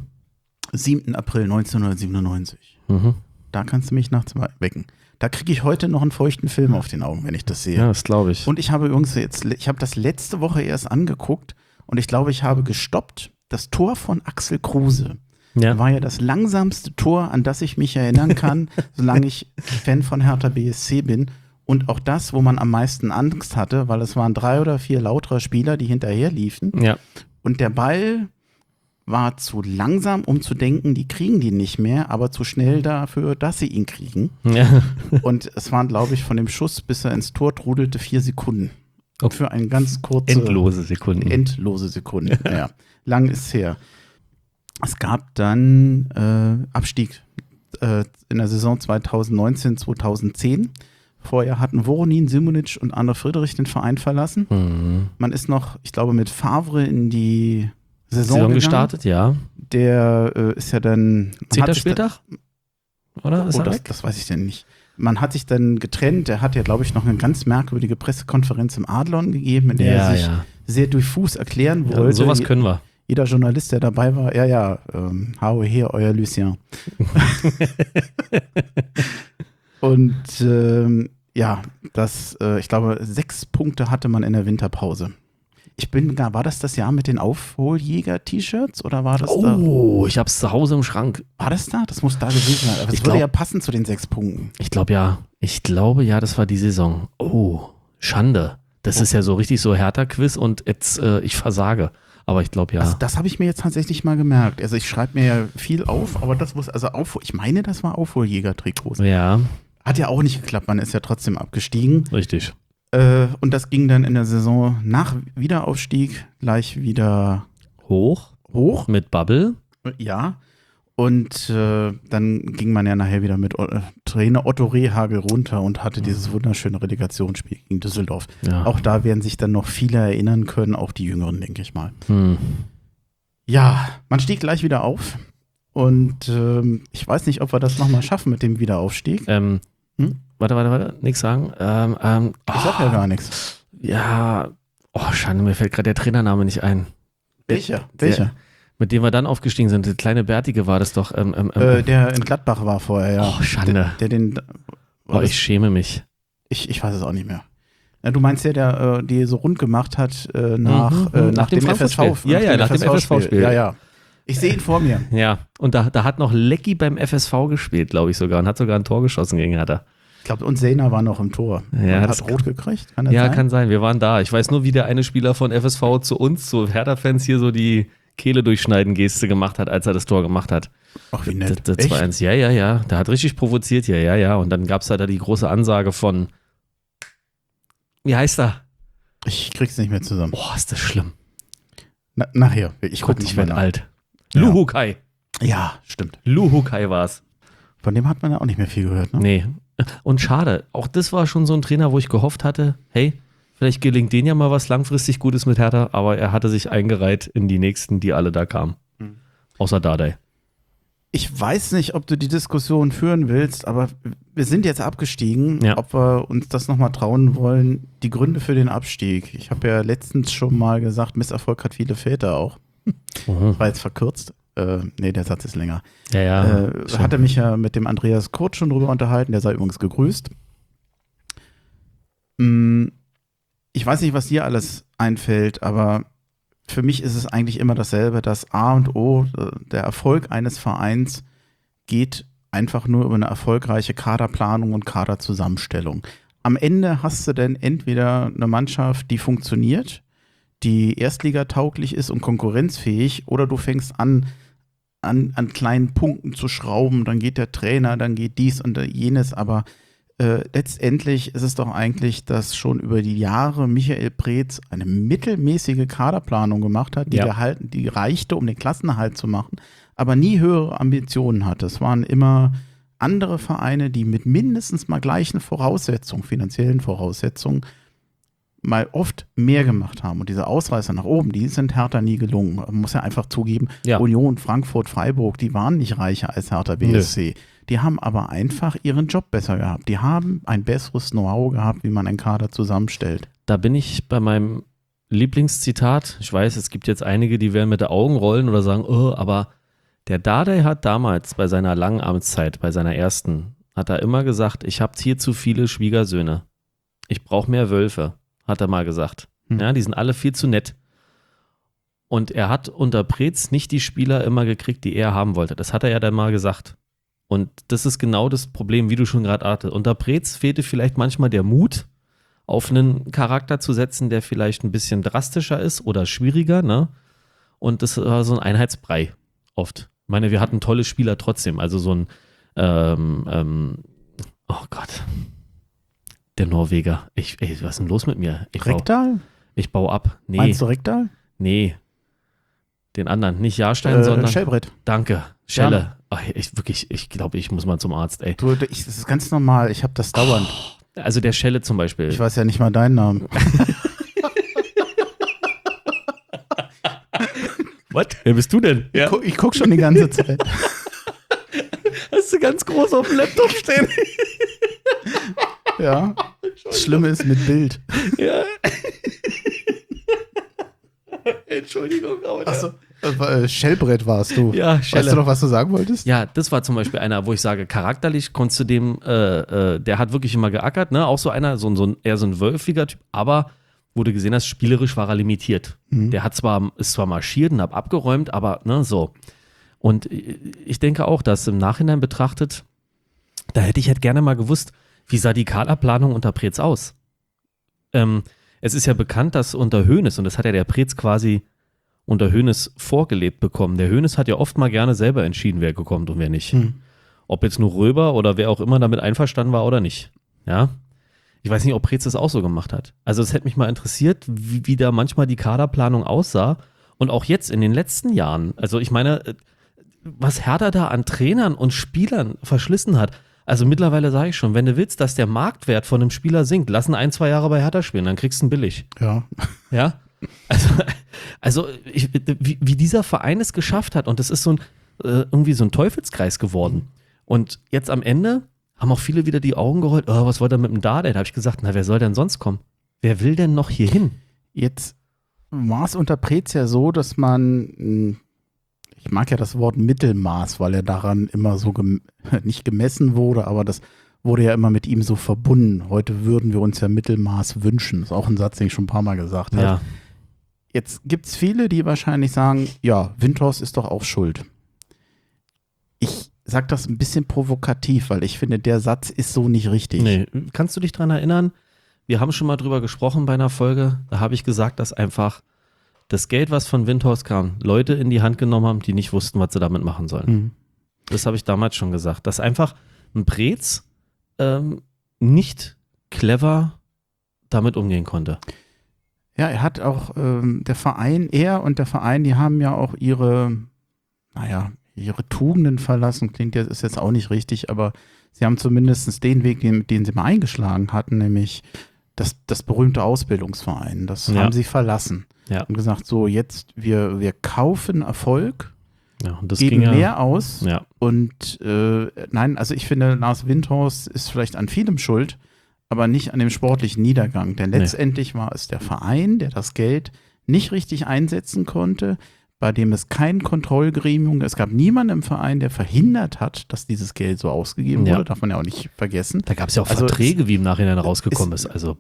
7. April 1997. Mhm. Da kannst du mich nachts wecken. Da kriege ich heute noch einen feuchten Film auf den Augen, wenn ich das sehe. Ja, das glaube ich. Und ich habe übrigens ich habe das letzte Woche erst angeguckt und ich glaube, ich habe gestoppt. Das Tor von Axel Kruse war ja das langsamste Tor, an das ich mich erinnern kann, solange ich Fan von Hertha BSC bin. Und auch das, wo man am meisten Angst hatte, weil es waren 3 oder 4 lautere Spieler, die hinterher liefen. Ja. Und der Ball war zu langsam, um zu denken, die kriegen die nicht mehr, aber zu schnell dafür, dass sie ihn kriegen. Ja. Und es waren, glaube ich, von dem Schuss, bis er ins Tor trudelte, 4 Sekunden. Und für ein ganz kurzes. Endlose Sekunden. Endlose Sekunden, ja. Lang ist her. Es gab dann Abstieg in der Saison 2019, 2010. Vorher hatten Voronin, Simonic und Arne Friedrich den Verein verlassen. Mhm. Man ist noch, ich glaube, mit Favre in die Saison gestartet, ja. Der ist ja dann 10. Spieltag? Oder? Ist das weiß ich denn nicht. Man hat sich dann getrennt. Er hat ja, glaube ich, noch eine ganz merkwürdige Pressekonferenz im Adlon gegeben, in der er sich sehr diffus erklären wollte. Ja, sowas können wir. Jeder Journalist, der dabei war, hau her, euer Lucien. Und ich glaube, 6 Punkte hatte man in der Winterpause. War das Jahr mit den Aufholjäger-T-Shirts oder war das da? Oh, ich hab's zu Hause im Schrank. War das da? Das muss da gewesen sein. Aber das würde ja passen zu den 6 Punkten. Ich glaube ja, das war die Saison. Oh, Schande. Das ist ja so richtig so Hertha-Quiz und jetzt ich versage. Aber ich glaube ja. Also das habe ich mir jetzt tatsächlich mal gemerkt. Also ich schreibe mir ja viel auf, aber das muss, ich meine, das war Aufholjäger-Trikots. Ja. Hat ja auch nicht geklappt, man ist ja trotzdem abgestiegen. Richtig. Und das ging dann in der Saison nach Wiederaufstieg gleich wieder hoch. Mit Bubble. Ja. Und dann ging man ja nachher wieder mit Trainer Otto Rehhagel runter und hatte dieses wunderschöne Relegationsspiel gegen Düsseldorf. Ja. Auch da werden sich dann noch viele erinnern können, auch die Jüngeren, denke ich mal. Ja, man stieg gleich wieder auf. Und ich weiß nicht, ob wir das nochmal schaffen mit dem Wiederaufstieg. Warte, nichts sagen. Ich sag ja gar nichts. Ja, Schande, mir fällt gerade der Trainername nicht ein. Welcher? Mit dem wir dann aufgestiegen sind. Der kleine Bärtige war das doch. Der in Gladbach war vorher, ja. Oh, Schande. Ich schäme mich. Ich weiß es auch nicht mehr. Ja, du meinst der die so rund gemacht hat nach dem FSV. Ja, nach dem FSV-Spiel. Ja. Ich sehe ihn vor mir. Ja, und da hat noch Lecky beim FSV gespielt, glaube ich sogar, und hat sogar ein Tor geschossen gegen Hertha. Ich glaube, und Sena war noch im Tor. Ja, und hat rot gekriegt, kann das sein? Kann sein, wir waren da. Ich weiß nur, wie der eine Spieler von FSV zu uns, zu Hertha-Fans hier so die Kehle durchschneiden Geste gemacht hat, als er das Tor gemacht hat. Ach, wie nett. Das 2-1, ja. Der hat richtig provoziert hier, ja. Und dann gab es halt da die große Ansage von, wie heißt er? Ich krieg's nicht mehr zusammen. Boah, ist das schlimm. Nachher. Ich guck ich werde alt. Ja. Luhukai. Ja, stimmt. Luhukai war's. Von dem hat man ja auch nicht mehr viel gehört, ne? Nee. Und schade. Auch das war schon so ein Trainer, wo ich gehofft hatte, hey, vielleicht gelingt denen ja mal was langfristig Gutes mit Hertha, aber er hatte sich eingereiht in die nächsten, die alle da kamen. Außer Dardai. Ich weiß nicht, ob du die Diskussion führen willst, aber wir sind jetzt abgestiegen, ob wir uns das nochmal trauen wollen. Die Gründe für den Abstieg. Ich habe ja letztens schon mal gesagt, Misserfolg hat viele Väter auch. War jetzt verkürzt. Nee, der Satz ist länger. Ja. Hatte mich ja mit dem Andreas Kurt schon drüber unterhalten, der sei übrigens gegrüßt. Ich weiß nicht, was dir alles einfällt, aber für mich ist es eigentlich immer dasselbe, das A und O, der Erfolg eines Vereins geht einfach nur über eine erfolgreiche Kaderplanung und Kaderzusammenstellung. Am Ende hast du dann entweder eine Mannschaft, die funktioniert, die erstligatauglich ist und konkurrenzfähig, oder du fängst an kleinen Punkten zu schrauben, dann geht der Trainer, dann geht dies und jenes, aber letztendlich ist es doch eigentlich, dass schon über die Jahre Michael Preetz eine mittelmäßige Kaderplanung gemacht hat, die reichte, um den Klassenerhalt zu machen, aber nie höhere Ambitionen hatte. Es waren immer andere Vereine, die mit mindestens mal gleichen Voraussetzungen, finanziellen Voraussetzungen, mal oft mehr gemacht haben. Und diese Ausreißer nach oben, die sind Hertha nie gelungen. Man muss ja einfach zugeben, Union, Frankfurt, Freiburg, die waren nicht reicher als Hertha BSC. Nö. Die haben aber einfach ihren Job besser gehabt. Die haben ein besseres Know-how gehabt, wie man einen Kader zusammenstellt. Da bin ich bei meinem Lieblingszitat. Ich weiß, es gibt jetzt einige, die werden mit den Augen rollen oder sagen, aber der Dardai hat damals bei seiner langen Amtszeit, bei seiner ersten, hat er immer gesagt, ich habe hier zu viele Schwiegersöhne. Ich brauche mehr Wölfe, hat er mal gesagt. Ja, die sind alle viel zu nett. Und er hat unter Preetz nicht die Spieler immer gekriegt, die er haben wollte. Das hat er ja dann mal gesagt. Und das ist genau das Problem, wie du schon gerade artest. Unter Preetz fehlte vielleicht manchmal der Mut, auf einen Charakter zu setzen, der vielleicht ein bisschen drastischer ist oder schwieriger, ne? Und das war so ein Einheitsbrei oft. Ich meine, wir hatten tolle Spieler trotzdem. Also so ein, oh Gott, der Norweger. Was ist denn los mit mir? Rekdal? Ich baue ab. Nee. Meinst du Rekdal? Nee. Den anderen. Nicht Jahrstein, sondern Schellbrett. Danke. Schelle. Ach, ich glaube, ich muss mal zum Arzt, ey. Das ist ganz normal. Ich habe das dauernd. Also der Schelle zum Beispiel. Ich weiß ja nicht mal deinen Namen. Was? Wer bist du denn? Ja. Ich guck schon die ganze Zeit. Hast du ganz groß auf dem Laptop stehen? Ja. Das Schlimme ist mit Bild. Ja. Entschuldigung, aber Achso, Schellbrett warst du. Ja, Schelle. Weißt du noch, was du sagen wolltest? Ja, das war zum Beispiel einer, wo ich sage, charakterlich konntest du dem, der hat wirklich immer geackert, ne? Auch so einer, eher so ein wölfiger Typ, aber wo du gesehen hast, spielerisch war er limitiert. Der ist zwar marschiert und hat abgeräumt, aber ne, so. Und ich denke auch, dass im Nachhinein betrachtet, da hätte ich halt gerne mal gewusst, wie sah die Kaderplanung unter Preetz aus? Es ist ja bekannt, dass unter Hoeneß, und das hat ja der Preetz quasi unter Hoeneß vorgelebt bekommen. Der Hoeneß hat ja oft mal gerne selber entschieden, wer kommt und wer nicht. Ob jetzt nur Röber oder wer auch immer damit einverstanden war oder nicht. Ja. Ich weiß nicht, ob Preetz das auch so gemacht hat. Also es hätte mich mal interessiert, wie da manchmal die Kaderplanung aussah. Und auch jetzt in den letzten Jahren. Also ich meine, was Hertha da an Trainern und Spielern verschlissen hat. Also mittlerweile sage ich schon, wenn du willst, dass der Marktwert von einem Spieler sinkt, lass ihn 1-2 Jahre bei Hertha spielen, dann kriegst du ihn billig. Ja. Ja? Also wie dieser Verein es geschafft hat, und das ist irgendwie so ein Teufelskreis geworden. Und jetzt am Ende haben auch viele wieder die Augen gerollt, was wollt ihr mit dem Dardai? Da habe ich gesagt, na, wer soll denn sonst kommen? Wer will denn noch hier hin? Jetzt war es unter Preetz ja so, dass man, ich mag ja das Wort Mittelmaß, weil er daran immer so nicht gemessen wurde, aber das wurde ja immer mit ihm so verbunden. Heute würden wir uns ja Mittelmaß wünschen. Das ist auch ein Satz, den ich schon ein paar Mal gesagt habe. Ja. Jetzt gibt es viele, die wahrscheinlich sagen, ja, Windhorst ist doch auch schuld. Ich sage das ein bisschen provokativ, weil ich finde, der Satz ist so nicht richtig. Nee. Kannst du dich dran erinnern? Wir haben schon mal drüber gesprochen bei einer Folge. Da habe ich gesagt, dass einfach das Geld, was von Windhorst kam, Leute in die Hand genommen haben, die nicht wussten, was sie damit machen sollen. Mhm. Das habe ich damals schon gesagt. Dass einfach ein Preetz nicht clever damit umgehen konnte. Ja, er hat auch der Verein, die haben ja auch ihre Tugenden verlassen. Klingt ist jetzt auch nicht richtig, aber sie haben zumindest den Weg, den sie mal eingeschlagen hatten, nämlich das berühmte Ausbildungsverein. Das haben sie verlassen. Ja. Und gesagt, so jetzt, wir kaufen Erfolg, Ja, und das geben ging mehr aus. Ja. Und nein, also ich finde, Lars Windhorst ist vielleicht an vielem schuld, aber nicht an dem sportlichen Niedergang. Denn letztendlich war es der Verein, der das Geld nicht richtig einsetzen konnte, bei dem es kein Kontrollgremium, es gab niemanden im Verein, der verhindert hat, dass dieses Geld so ausgegeben wurde, darf man ja auch nicht vergessen. Da gab es ja auch Verträge, wie im Nachhinein rausgekommen ist. Also,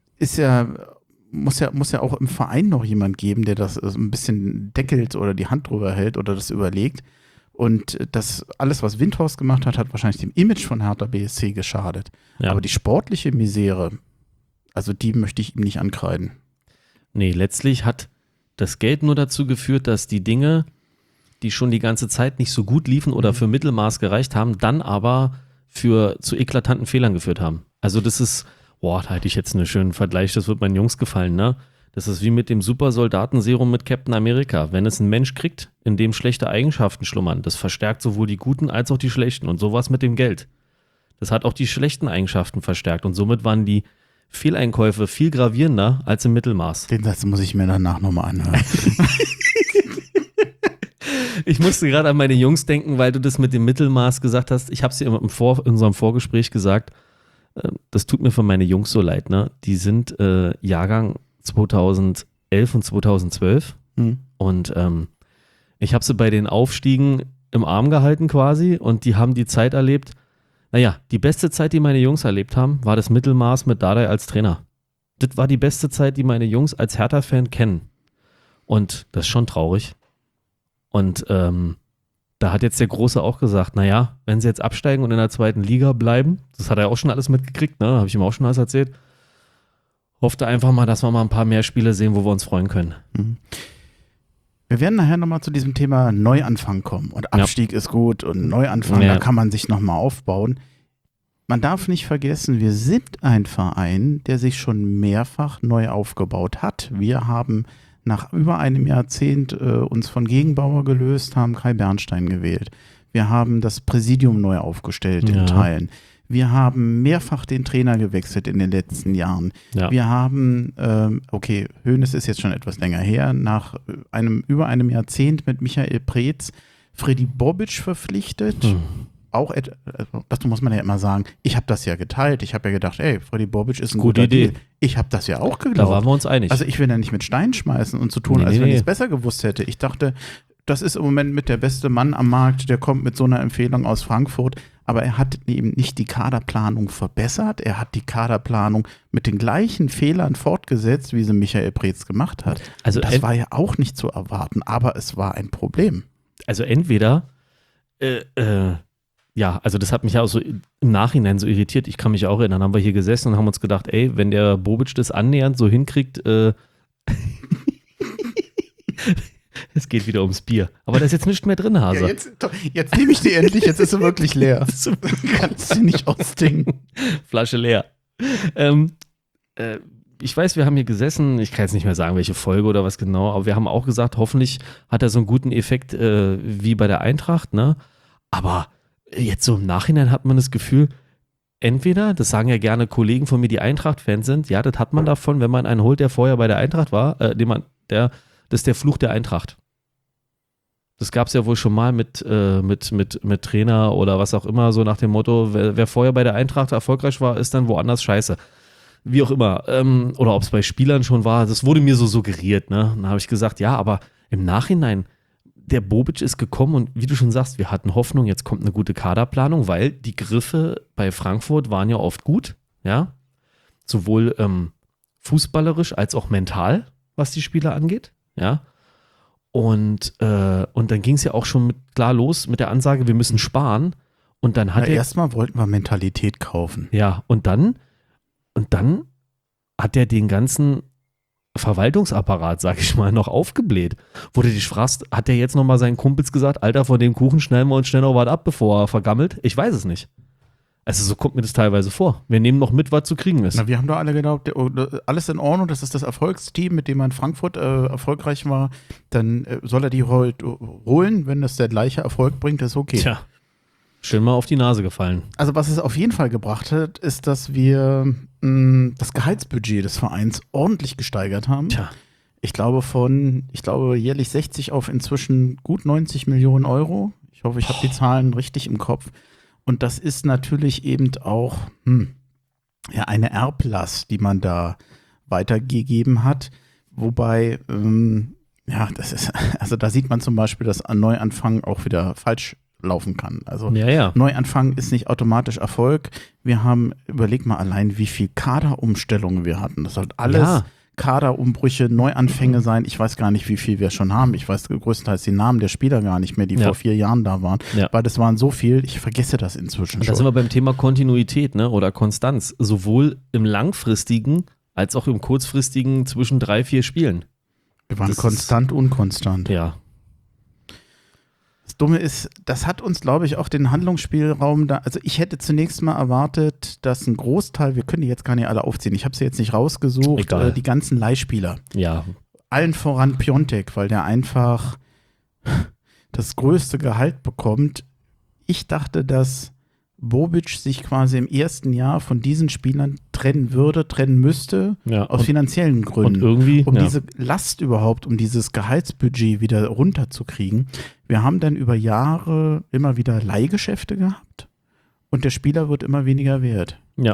muss ja auch im Verein noch jemand geben, der das ein bisschen deckelt oder die Hand drüber hält oder das überlegt. Und das alles, was Windhorst gemacht hat, hat wahrscheinlich dem Image von Hertha BSC geschadet. Ja. Aber die sportliche Misere, also die möchte ich ihm nicht ankreiden. Nee, letztlich hat das Geld nur dazu geführt, dass die Dinge, die schon die ganze Zeit nicht so gut liefen oder für Mittelmaß gereicht haben, dann aber zu eklatanten Fehlern geführt haben. Also das ist, da hätte ich jetzt einen schönen Vergleich, das wird meinen Jungs gefallen, ne? Das ist wie mit dem Supersoldatenserum mit Captain America. Wenn es ein Mensch kriegt, in dem schlechte Eigenschaften schlummern, das verstärkt sowohl die guten als auch die schlechten. Und sowas mit dem Geld. Das hat auch die schlechten Eigenschaften verstärkt und somit waren die Fehleinkäufe viel gravierender als im Mittelmaß. Den Satz muss ich mir danach nochmal anhören. Ich musste gerade an meine Jungs denken, weil du das mit dem Mittelmaß gesagt hast. Ich habe es dir in unserem Vorgespräch gesagt. Das tut mir für meine Jungs so leid. Ne? Die sind Jahrgang 2011 und 2012. Und ich habe sie bei den Aufstiegen im Arm gehalten quasi und die haben die Zeit erlebt. Naja, die beste Zeit, die meine Jungs erlebt haben, war das Mittelmaß mit Dardai als Trainer. Das war die beste Zeit, die meine Jungs als Hertha-Fan kennen. Und das ist schon traurig. Und da hat jetzt der Große auch gesagt, naja, wenn sie jetzt absteigen und in der zweiten Liga bleiben, das hat er auch schon alles mitgekriegt, ne? Habe ich ihm auch schon alles erzählt. Hoffte einfach mal, dass wir mal ein paar mehr Spiele sehen, wo wir uns freuen können. Wir werden nachher nochmal zu diesem Thema Neuanfang kommen. Und Abstieg ist gut und Neuanfang, da kann man sich nochmal aufbauen. Man darf nicht vergessen, wir sind ein Verein, der sich schon mehrfach neu aufgebaut hat. Wir haben nach über einem Jahrzehnt uns von Gegenbauer gelöst, haben Kai Bernstein gewählt. Wir haben das Präsidium neu aufgestellt in Teilen. Wir haben mehrfach den Trainer gewechselt in den letzten Jahren. Ja. Wir haben, Hoeneß ist jetzt schon etwas länger her, nach über einem Jahrzehnt mit Michael Preetz Freddy Bobic verpflichtet. Auch, das muss man ja immer sagen, ich habe das ja geteilt. Ich habe ja gedacht, Freddy Bobic ist ein guter Idee. Ich habe das ja auch geglaubt. Da waren wir uns einig. Also ich will ja nicht mit Steinen schmeißen und so tun, als wenn ich es besser gewusst hätte. Ich dachte, das ist im Moment mit der beste Mann am Markt, der kommt mit so einer Empfehlung aus Frankfurt. Aber er hat eben nicht die Kaderplanung verbessert. Er hat die Kaderplanung mit den gleichen Fehlern fortgesetzt, wie sie Michael Preetz gemacht hat. Also das war ja auch nicht zu erwarten, aber es war ein Problem. Also entweder, also das hat mich ja auch so im Nachhinein so irritiert. Ich kann mich auch erinnern, haben wir hier gesessen und haben uns gedacht, wenn der Bobic das annähernd so hinkriegt, es geht wieder ums Bier. Aber da ist jetzt nichts mehr drin, Hase. Ja, jetzt nehme ich die endlich, jetzt ist sie wirklich leer. Du kannst sie nicht ausdingen. Flasche leer. Ich weiß, wir haben hier gesessen, ich kann jetzt nicht mehr sagen, welche Folge oder was genau, aber wir haben auch gesagt, hoffentlich hat er so einen guten Effekt wie bei der Eintracht, ne? Aber jetzt so im Nachhinein hat man das Gefühl, entweder, das sagen ja gerne Kollegen von mir, die Eintracht-Fans sind, ja, das hat man davon, wenn man einen holt, der vorher bei der Eintracht war, das ist der Fluch der Eintracht. Das gab es ja wohl schon mal mit Trainer oder was auch immer, so nach dem Motto, wer vorher bei der Eintracht erfolgreich war, ist dann woanders scheiße. wie auch immer, oder ob es bei Spielern schon war, das wurde mir so suggeriert, ne? Dann habe ich gesagt, ja, aber im Nachhinein, der Bobic ist gekommen und wie du schon sagst, wir hatten Hoffnung, jetzt kommt eine gute Kaderplanung, weil die Griffe bei Frankfurt waren ja oft gut, ja, sowohl fußballerisch als auch mental, was die Spieler angeht, ja. Und dann ging es ja auch schon klar los mit der Ansage, wir müssen sparen. Und dann hat erstmal wollten wir Mentalität kaufen. Ja, und dann hat er den ganzen Verwaltungsapparat, sag ich mal, noch aufgebläht. Wo du dich fragst, hat der jetzt nochmal seinen Kumpels gesagt, Alter, von dem Kuchen schneiden wir uns schnell noch was ab, bevor er vergammelt? Ich weiß es nicht. Also so kommt mir das teilweise vor. Wir nehmen noch mit, was zu kriegen ist. Na, wir haben doch alle geglaubt, alles in Ordnung, das ist das Erfolgsteam, mit dem man in Frankfurt erfolgreich war. Dann soll er die holen, wenn das der gleiche Erfolg bringt, ist okay. Tja, schön mal auf die Nase gefallen. Also was es auf jeden Fall gebracht hat, ist, dass wir das Gehaltsbudget des Vereins ordentlich gesteigert haben. Tja. Ich glaube jährlich 60 auf inzwischen gut 90 Millionen Euro. Ich hoffe, ich habe die Zahlen richtig im Kopf. Und das ist natürlich eben auch eine Erblast, die man da weitergegeben hat. Wobei, das ist, also da sieht man zum Beispiel, dass ein Neuanfang auch wieder falsch laufen kann. Also Neuanfang ist nicht automatisch Erfolg. Wir haben, überleg mal allein, wie viel Kaderumstellungen wir hatten. Das soll alles Kaderumbrüche, Neuanfänge sein. Ich weiß gar nicht, wie viel wir schon haben. Ich weiß größtenteils die Namen der Spieler gar nicht mehr, die vor 4 Jahren da waren. Ja. Weil das waren so viel, ich vergesse das inzwischen schon. Da sind wir beim Thema Kontinuität, ne? Oder Konstanz. Sowohl im langfristigen als auch im kurzfristigen zwischen 3-4 Spielen. Wir waren konstant, unkonstant. Ja. Das Dumme ist, das hat uns, glaube ich, auch den Handlungsspielraum da, also ich hätte zunächst mal erwartet, dass ein Großteil, wir können die jetzt gar nicht alle aufziehen, ich habe sie jetzt nicht rausgesucht, die ganzen Leihspieler. Ja. Allen voran Piontek, weil der einfach das größte Gehalt bekommt. Ich dachte, dass Bobic sich quasi im ersten Jahr von diesen Spielern trennen müsste, aus finanziellen Gründen. Und irgendwie, diese Last überhaupt, um dieses Gehaltsbudget wieder runterzukriegen. Wir haben dann über Jahre immer wieder Leihgeschäfte gehabt und der Spieler wird immer weniger wert. Ja.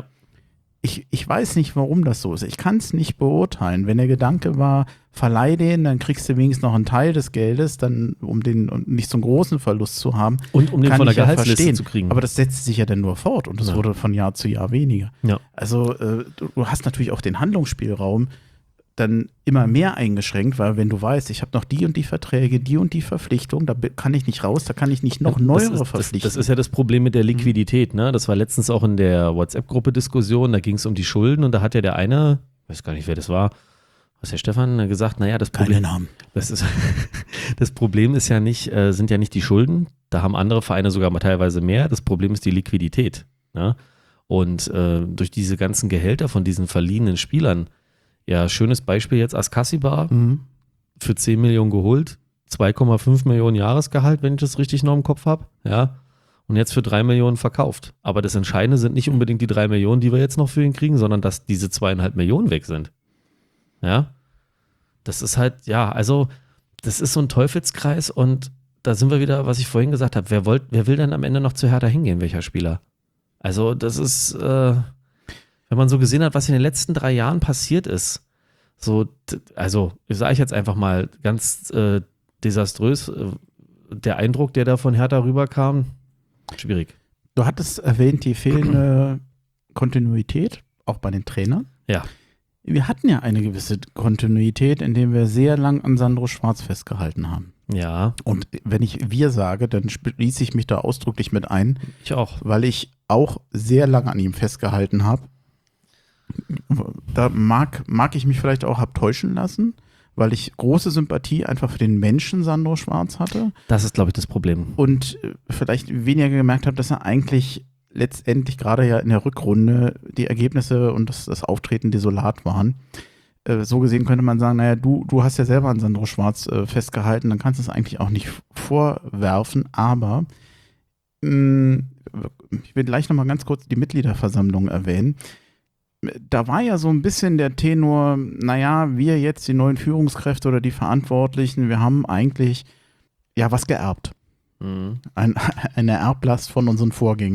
Ich weiß nicht, warum das so ist. Ich kann es nicht beurteilen. Wenn der Gedanke war, verleih den, dann kriegst du wenigstens noch einen Teil des Geldes, dann um nicht so einen großen Verlust zu haben. Und um den von der Gehaltsliste zu kriegen. Aber das setzt sich ja dann nur fort und es wurde von Jahr zu Jahr weniger. Ja. Also du hast natürlich auch den Handlungsspielraum dann immer mehr eingeschränkt, weil wenn du weißt, ich habe noch die und die Verträge, die und die Verpflichtung, da kann ich nicht raus, da kann ich nicht noch neuere verpflichten. Das ist ja das Problem mit der Liquidität, ne? Das war letztens auch in der WhatsApp-Gruppe Diskussion, da ging es um die Schulden und da hat ja der eine, weiß gar nicht, wer das war, was der Stefan gesagt, naja, das Problem, keine Namen. Das Problem ist ja nicht, sind ja nicht die Schulden, da haben andere Vereine sogar mal teilweise mehr, das Problem ist die Liquidität, ne? Und durch diese ganzen Gehälter von diesen verliehenen Spielern, ja, schönes Beispiel jetzt Askasibar, für 10 Millionen geholt, 2,5 Millionen Jahresgehalt, wenn ich das richtig noch im Kopf habe, ja, und jetzt für 3 Millionen verkauft. Aber das Entscheidende sind nicht unbedingt die 3 Millionen, die wir jetzt noch für ihn kriegen, sondern dass diese 2,5 Millionen weg sind. Ja, das ist halt, also das ist so ein Teufelskreis und da sind wir wieder, was ich vorhin gesagt habe, wer will denn am Ende noch zu Hertha hingehen, welcher Spieler? Also das ist, wenn man so gesehen hat, was in den letzten 3 Jahren passiert ist, so, also sage ich jetzt einfach mal ganz desaströs, der Eindruck, der da von Hertha rüberkam, schwierig. Du hattest erwähnt, die fehlende Kontinuität, auch bei den Trainern. Ja. Wir hatten ja eine gewisse Kontinuität, indem wir sehr lang an Sandro Schwarz festgehalten haben. Ja. Und wenn ich wir sage, dann schließe ich mich da ausdrücklich mit ein. Ich auch. Weil ich auch sehr lange an ihm festgehalten habe. Da mag ich mich vielleicht auch täuschen lassen, weil ich große Sympathie einfach für den Menschen Sandro Schwarz hatte. Das ist, glaube ich, das Problem. Und vielleicht weniger gemerkt habe, dass er eigentlich letztendlich gerade ja in der Rückrunde die Ergebnisse und das Auftreten desolat waren. So gesehen könnte man sagen, naja, du hast ja selber an Sandro Schwarz festgehalten, dann kannst du es eigentlich auch nicht vorwerfen, aber ich will gleich nochmal ganz kurz die Mitgliederversammlung erwähnen. Da war ja so ein bisschen der Tenor, naja, wir jetzt die neuen Führungskräfte oder die Verantwortlichen, wir haben eigentlich ja was geerbt. Eine Erblast von unseren Vorgängern.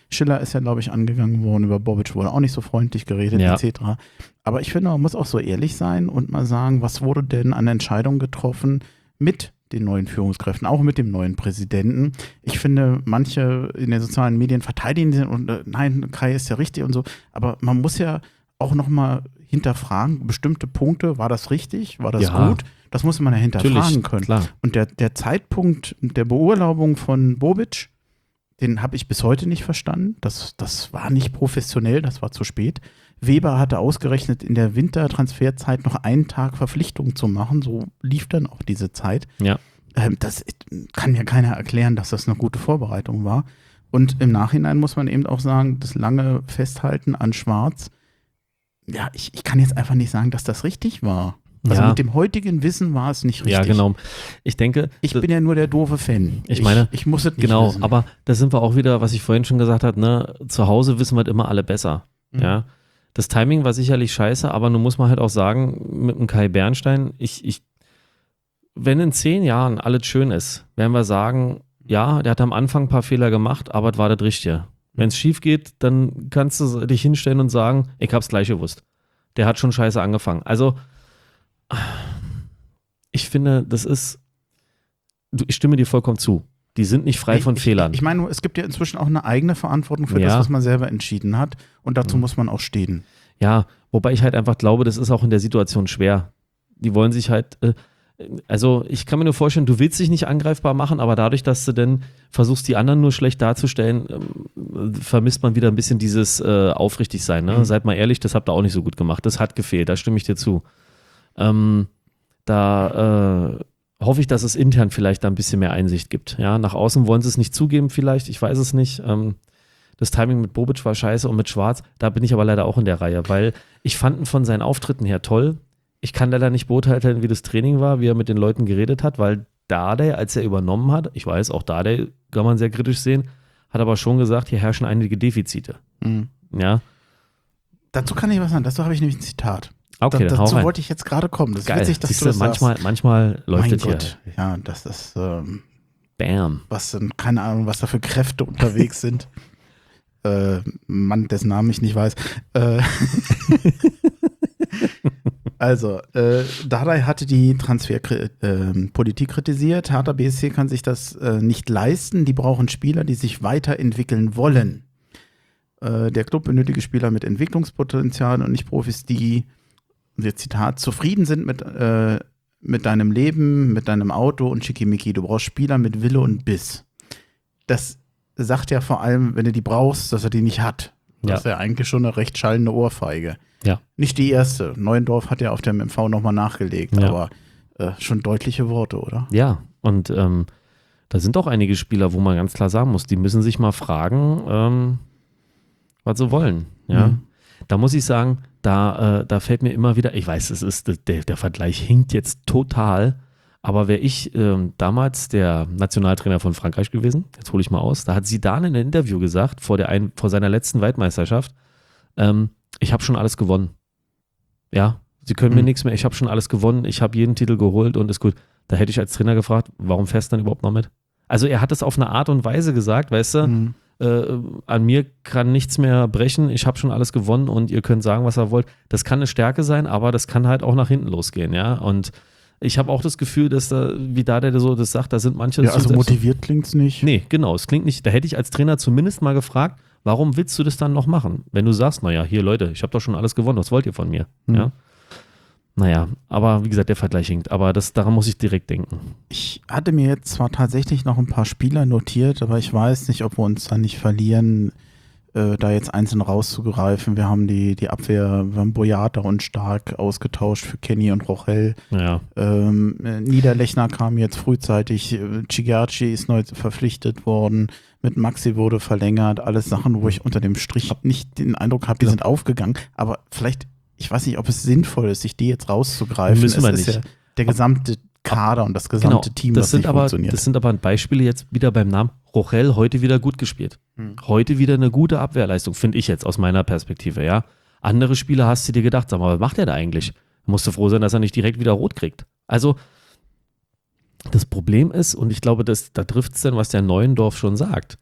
Schiller ist ja, glaube ich, angegangen worden, über Bobic wurde auch nicht so freundlich geredet, etc. Aber ich finde, man muss auch so ehrlich sein und mal sagen, was wurde denn an Entscheidungen getroffen mit den neuen Führungskräften, auch mit dem neuen Präsidenten. Ich finde, manche in den sozialen Medien verteidigen den und nein, Kai ist ja richtig und so, aber man muss ja auch nochmal hinterfragen, bestimmte Punkte, war das richtig, war das gut? Das muss man ja hinterfragen können. Klar. Und der Zeitpunkt der Beurlaubung von Bobic, den habe ich bis heute nicht verstanden. Das war nicht professionell, das war zu spät. Weber hatte ausgerechnet, in der Wintertransferzeit noch einen Tag Verpflichtung zu machen. So lief dann auch diese Zeit. Ja. Das kann mir keiner erklären, dass das eine gute Vorbereitung war. Und im Nachhinein muss man eben auch sagen, das lange Festhalten an Schwarz, ja, ich kann jetzt einfach nicht sagen, dass das richtig war. Also mit dem heutigen Wissen war es nicht richtig. Ja, genau. Ich denke, ich bin ja nur der doofe Fan. Ich meine, ich muss es nicht genau, wissen. Aber da sind wir auch wieder, was ich vorhin schon gesagt habe, ne, zu Hause wissen wir immer alle besser. Ja. Das Timing war sicherlich scheiße, aber nun muss man halt auch sagen, mit dem Kai Bernstein, wenn in 10 Jahren alles schön ist, werden wir sagen, ja, der hat am Anfang ein paar Fehler gemacht, aber es war das Richtige. Wenn es schief geht, dann kannst du dich hinstellen und sagen, ich hab's gleich gewusst. Der hat schon scheiße angefangen. Also, ich finde, ich stimme dir vollkommen zu. Die sind nicht frei von Fehlern. Ich meine, es gibt ja inzwischen auch eine eigene Verantwortung für das, was man selber entschieden hat. Und dazu muss man auch stehen. Ja, wobei ich halt einfach glaube, das ist auch in der Situation schwer. Die wollen sich halt, also ich kann mir nur vorstellen, du willst dich nicht angreifbar machen, aber dadurch, dass du dann versuchst, die anderen nur schlecht darzustellen, vermisst man wieder ein bisschen dieses Aufrichtigsein. Ne? Seid mal ehrlich, das habt ihr auch nicht so gut gemacht. Das hat gefehlt, da stimme ich dir zu. Hoffe ich, dass es intern vielleicht da ein bisschen mehr Einsicht gibt. Ja, nach außen wollen sie es nicht zugeben vielleicht, ich weiß es nicht. Das Timing mit Bobic war scheiße und mit Schwarz, da bin ich aber leider auch in der Reihe, weil ich fand ihn von seinen Auftritten her toll. Ich kann leider nicht beurteilen, wie das Training war, wie er mit den Leuten geredet hat, weil Dardai, als er übernommen hat, ich weiß, auch Dardai kann man sehr kritisch sehen, hat aber schon gesagt, hier herrschen einige Defizite. Ja. Dazu kann ich was sagen, dazu habe ich nämlich ein Zitat. Okay, dazu wollte ich jetzt gerade kommen. Das ist geil. witzig, dass Siehst du das manchmal läuft es hier. Ja, das ist Bam. was denn, keine Ahnung, was da für Kräfte unterwegs sind. Mann, dessen Namen ich nicht weiß. Also, Dardai hatte die Transferpolitik kritisiert. Hertha BSC kann sich das nicht leisten. Die brauchen Spieler, die sich weiterentwickeln wollen. Der Club benötige Spieler mit Entwicklungspotenzial und nicht Profis, die, Zitat, zufrieden sind mit deinem Leben, mit deinem Auto und Schickimicki. Du brauchst Spieler mit Wille und Biss. Das sagt ja vor allem, wenn du die brauchst, dass er die nicht hat. Das ist ja eigentlich schon eine recht schallende Ohrfeige. Ja. Nicht die erste. Neuendorf hat ja auf dem MV nochmal nachgelegt, aber schon deutliche Worte, oder? Ja, und da sind auch einige Spieler, wo man ganz klar sagen muss, die müssen sich mal fragen, was sie wollen. Ja. Da muss ich sagen, da fällt mir immer wieder, ich weiß, der Vergleich hinkt jetzt total, aber wäre ich damals der Nationaltrainer von Frankreich gewesen, jetzt hole ich mal aus, da hat Zidane in einem Interview gesagt, vor seiner letzten Weltmeisterschaft, ich habe schon alles gewonnen. Ja, sie können mir nichts mehr, ich habe schon alles gewonnen, ich habe jeden Titel geholt und ist gut. Da hätte ich als Trainer gefragt, warum fährst du dann überhaupt noch mit? Also er hat es auf eine Art und Weise gesagt, weißt du, an mir kann nichts mehr brechen, ich habe schon alles gewonnen und ihr könnt sagen, was ihr wollt. Das kann eine Stärke sein, aber das kann halt auch nach hinten losgehen, ja. Und ich habe auch das Gefühl, dass da, wie da der so das sagt, da sind manche... Ja, also motiviert klingt's nicht. Nee, genau, es klingt nicht. Da hätte ich als Trainer zumindest mal gefragt, warum willst du das dann noch machen? Wenn du sagst, naja, hier Leute, ich habe doch schon alles gewonnen, was wollt ihr von mir? Ja. Naja, aber wie gesagt, der Vergleich hinkt. Aber daran muss ich direkt denken. Ich hatte mir jetzt zwar tatsächlich noch ein paar Spieler notiert, aber ich weiß nicht, ob wir uns da nicht verlieren, da jetzt einzeln rauszugreifen. Wir haben die Abwehr, wir haben Boyata und Stark ausgetauscht für Kenny und Rochel. Ja. Niederlechner kam jetzt frühzeitig, Cigarci ist neu verpflichtet worden, mit Maxi wurde verlängert, alles Sachen, wo ich unter dem Strich nicht den Eindruck habe, die sind aufgegangen, aber vielleicht, ich weiß nicht, ob es sinnvoll ist, sich die jetzt rauszugreifen. Müssen wir es ist nicht. ja der gesamte Kader und das gesamte Team, das nicht funktioniert. Das sind aber Beispiele jetzt wieder beim Namen Rochel, heute wieder gut gespielt. Heute wieder eine gute Abwehrleistung, finde ich jetzt aus meiner Perspektive, ja. Andere Spieler hast du dir gedacht, sag mal, was macht der da eigentlich? Musst du froh sein, dass er nicht direkt wieder rot kriegt. Also, das Problem ist, und ich glaube, da trifft es dann, was der Neuendorf schon sagt,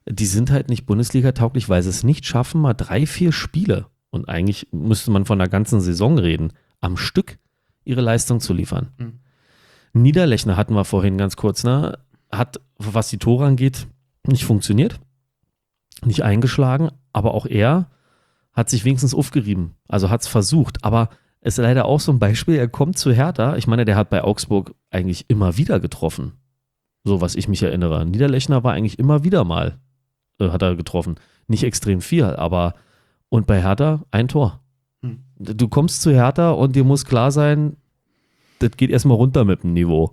die sind halt nicht Bundesliga-tauglich, weil sie es nicht schaffen, mal 3-4 Spiele, und eigentlich müsste man von der ganzen Saison reden, am Stück ihre Leistung zu liefern. Niederlechner hatten wir vorhin ganz kurz, ne? Hat, was die Tore angeht, nicht funktioniert, nicht eingeschlagen, aber auch er hat sich wenigstens aufgerieben, also hat es versucht, aber es ist leider auch so ein Beispiel, er kommt zu Hertha, ich meine, der hat bei Augsburg eigentlich immer wieder getroffen, so was ich mich erinnere. Niederlechner war eigentlich immer wieder mal, hat er getroffen, nicht extrem viel, aber und bei Hertha ein Tor. Du kommst zu Hertha und dir muss klar sein, das geht erstmal runter mit dem Niveau.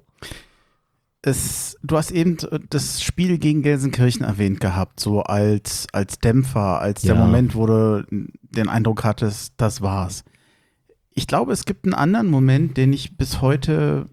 Du hast eben das Spiel gegen Gelsenkirchen erwähnt gehabt, so als Dämpfer, als der Moment, wo du den Eindruck hattest, das war's. Ich glaube, es gibt einen anderen Moment, den ich bis heute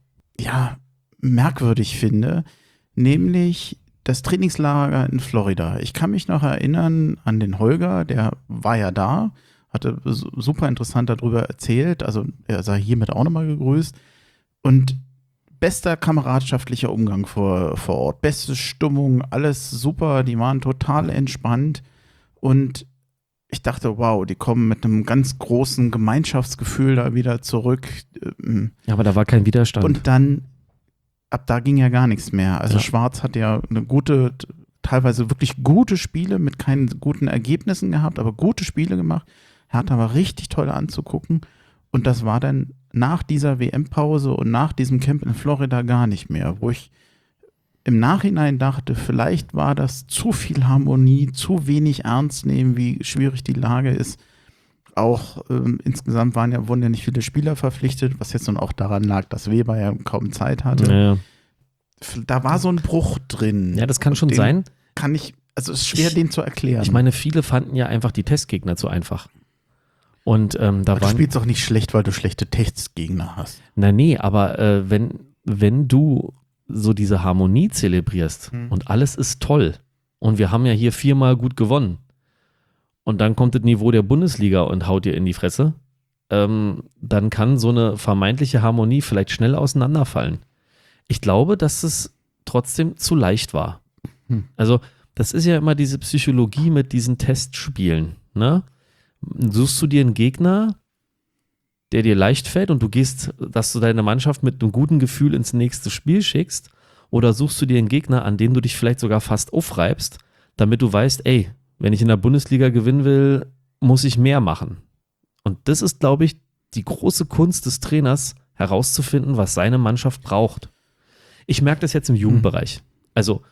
merkwürdig finde, nämlich das Trainingslager in Florida. Ich kann mich noch erinnern an den Holger, der war ja da, hatte super interessant darüber erzählt, also er sei hiermit auch nochmal gegrüßt und bester kameradschaftlicher Umgang vor Ort, beste Stimmung, alles super, die waren total entspannt und ich dachte, wow, die kommen mit einem ganz großen Gemeinschaftsgefühl da wieder zurück. Ja, aber da war kein Widerstand. Und dann, ab da ging ja gar nichts mehr. Also Schwarz hat ja eine gute, teilweise wirklich gute Spiele mit keinen guten Ergebnissen gehabt, aber gute Spiele gemacht. Hertha war richtig toll anzugucken und das war dann nach dieser WM-Pause und nach diesem Camp in Florida gar nicht mehr, wo ich im Nachhinein dachte, vielleicht war das zu viel Harmonie, zu wenig ernst nehmen, wie schwierig die Lage ist. Auch insgesamt wurden ja nicht viele Spieler verpflichtet, was jetzt nun auch daran lag, dass Weber ja kaum Zeit hatte. Ja. Da war so ein Bruch drin. Ja, das kann schon sein. Es ist schwer, den zu erklären. Ich meine, viele fanden ja einfach die Testgegner zu einfach. Und du spielst auch nicht schlecht, weil du schlechte Testgegner hast. Nee, aber wenn du so diese Harmonie zelebrierst und alles ist toll und wir haben ja hier 4-mal gut gewonnen und dann kommt das Niveau der Bundesliga und haut dir in die Fresse, dann kann so eine vermeintliche Harmonie vielleicht schnell auseinanderfallen. Ich glaube, dass es trotzdem zu leicht war. Also das ist ja immer diese Psychologie mit diesen Testspielen, ne? Suchst du dir einen Gegner, der dir leicht fällt und du gehst, dass du deine Mannschaft mit einem guten Gefühl ins nächste Spiel schickst, oder suchst du dir einen Gegner, an dem du dich vielleicht sogar fast aufreibst, damit du weißt, ey, wenn ich in der Bundesliga gewinnen will, muss ich mehr machen. Und das ist, glaube ich, die große Kunst des Trainers, herauszufinden, was seine Mannschaft braucht. Ich merke das jetzt im Jugendbereich. Also,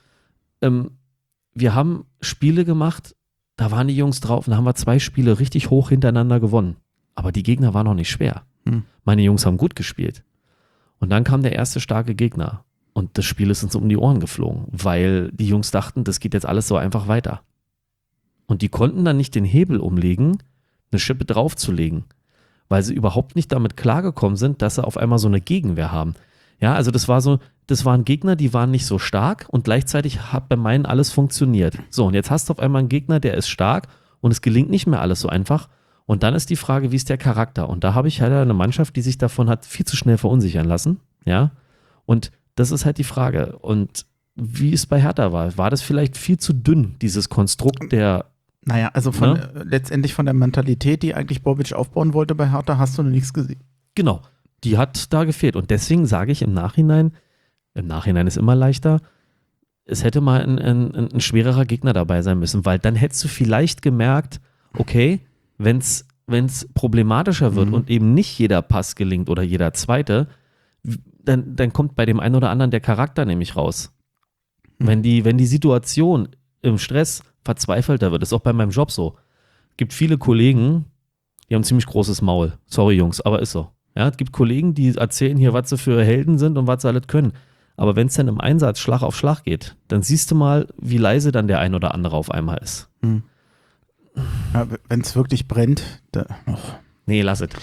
wir haben Spiele gemacht, da waren die Jungs drauf und da haben wir 2 Spiele richtig hoch hintereinander gewonnen. Aber die Gegner waren noch nicht schwer. Meine Jungs haben gut gespielt. Und dann kam der erste starke Gegner. Und das Spiel ist uns um die Ohren geflogen, weil die Jungs dachten, das geht jetzt alles so einfach weiter. Und die konnten dann nicht den Hebel umlegen, eine Schippe draufzulegen, weil sie überhaupt nicht damit klargekommen sind, dass sie auf einmal so eine Gegenwehr haben. Ja, also das waren Gegner, die waren nicht so stark und gleichzeitig hat bei meinen alles funktioniert. So, und jetzt hast du auf einmal einen Gegner, der ist stark und es gelingt nicht mehr alles so einfach. Und dann ist die Frage, wie ist der Charakter? Und da habe ich halt eine Mannschaft, die sich davon hat viel zu schnell verunsichern lassen. Ja, und das ist halt die Frage. Und wie es bei Hertha war, war das vielleicht viel zu dünn, dieses Konstrukt der... Naja, also letztendlich von der Mentalität, die eigentlich Bobic aufbauen wollte bei Hertha, hast du noch nichts gesehen. Genau, die hat da gefehlt. Und deswegen sage ich im Nachhinein ist immer leichter, es hätte mal ein schwererer Gegner dabei sein müssen, weil dann hättest du vielleicht gemerkt, okay, wenn es problematischer wird und eben nicht jeder Pass gelingt oder jeder zweite, dann kommt bei dem einen oder anderen der Charakter nämlich raus. Wenn die Situation im Stress verzweifelter wird, ist auch bei meinem Job so. Es gibt viele Kollegen, die haben ein ziemlich großes Maul. Sorry Jungs, aber ist so. Ja, es gibt Kollegen, die erzählen hier, was sie für Helden sind und was sie alles können. Aber wenn es dann im Einsatz Schlag auf Schlag geht, dann siehst du mal, wie leise dann der ein oder andere auf einmal ist. Ja, wenn es wirklich brennt, Nee, lass es.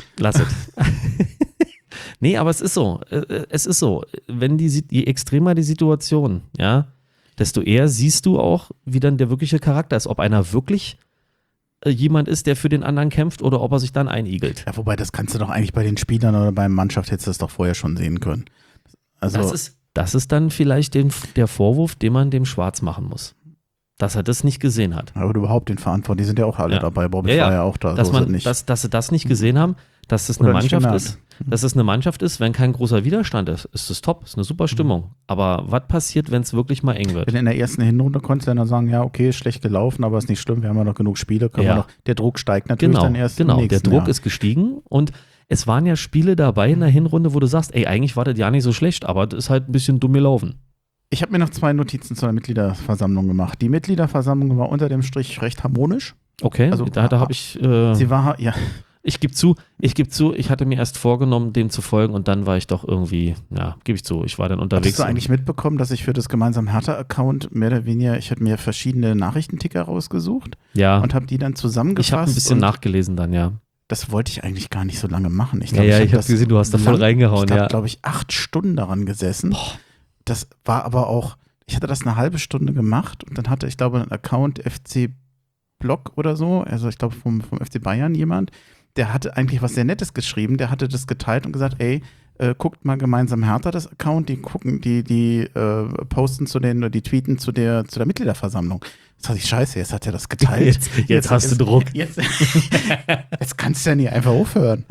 Nee, aber es ist so. Es ist so. Je extremer die Situation, ja, desto eher siehst du auch, wie dann der wirkliche Charakter ist. Ob einer wirklich jemand ist, der für den anderen kämpft oder ob er sich dann einigelt. Ja, wobei, das kannst du doch eigentlich bei den Spielern oder beim Mannschaft hättest du das doch vorher schon sehen können. Also das ist dann vielleicht der Vorwurf, den man dem Schwarz machen muss. dass er das nicht gesehen hat. Aber überhaupt den Verantwortlichen, die sind ja auch alle dabei. Bobic war ja auch da. Dass, so ist es man, nicht. dass sie das nicht gesehen haben, dass es eine Oder nicht Mannschaft gemerkt. ist. Dass es eine Mannschaft ist, wenn kein großer Widerstand ist, ist es top, ist eine super Stimmung. Aber was passiert, wenn es wirklich mal eng wird? Wenn in der ersten Hinrunde konntest du dann sagen, ja, okay, ist schlecht gelaufen, aber ist nicht schlimm, wir haben ja noch genug Spiele, können wir noch. Der Druck steigt natürlich dann erst im der nächsten Druck Jahr. ist gestiegen und es waren ja Spiele dabei in der Hinrunde, wo du sagst, ey, eigentlich war das ja nicht so schlecht, aber das ist halt ein bisschen dumm gelaufen. Ich habe mir noch 2 Notizen zur Mitgliederversammlung gemacht. Die Mitgliederversammlung war unter dem Strich recht harmonisch. Okay, Also, da habe ich... Sie war, ja, Ich gebe zu, ich hatte mir erst vorgenommen, dem zu folgen und dann war ich doch irgendwie, ja, gebe ich zu, ich war dann unterwegs. Hast du eigentlich mitbekommen, dass ich für das gemeinsame Hertha-Account mehr oder weniger, ich habe mir verschiedene Nachrichtenticker rausgesucht ja, und habe die dann zusammengefasst. ich habe ein bisschen und nachgelesen dann, ja. das wollte ich eigentlich gar nicht so lange machen. Ich Ich habe das gesehen, du hast da voll reingehauen, Ich habe, ja. glaube ich, 8 Stunden daran gesessen. Das war aber auch, ich hatte das eine halbe Stunde gemacht und dann hatte ich, glaube, einen Account FC Blog oder so, also ich glaube vom FC Bayern jemand, der hatte eigentlich was sehr Nettes geschrieben, der hatte das geteilt und gesagt, ey, guckt mal gemeinsam Hertha das Account, die posten die tweeten zu der Mitgliederversammlung. Jetzt dachte ich, scheiße, jetzt hat er das geteilt. Jetzt hast du Druck. Jetzt kannst du ja nie einfach aufhören.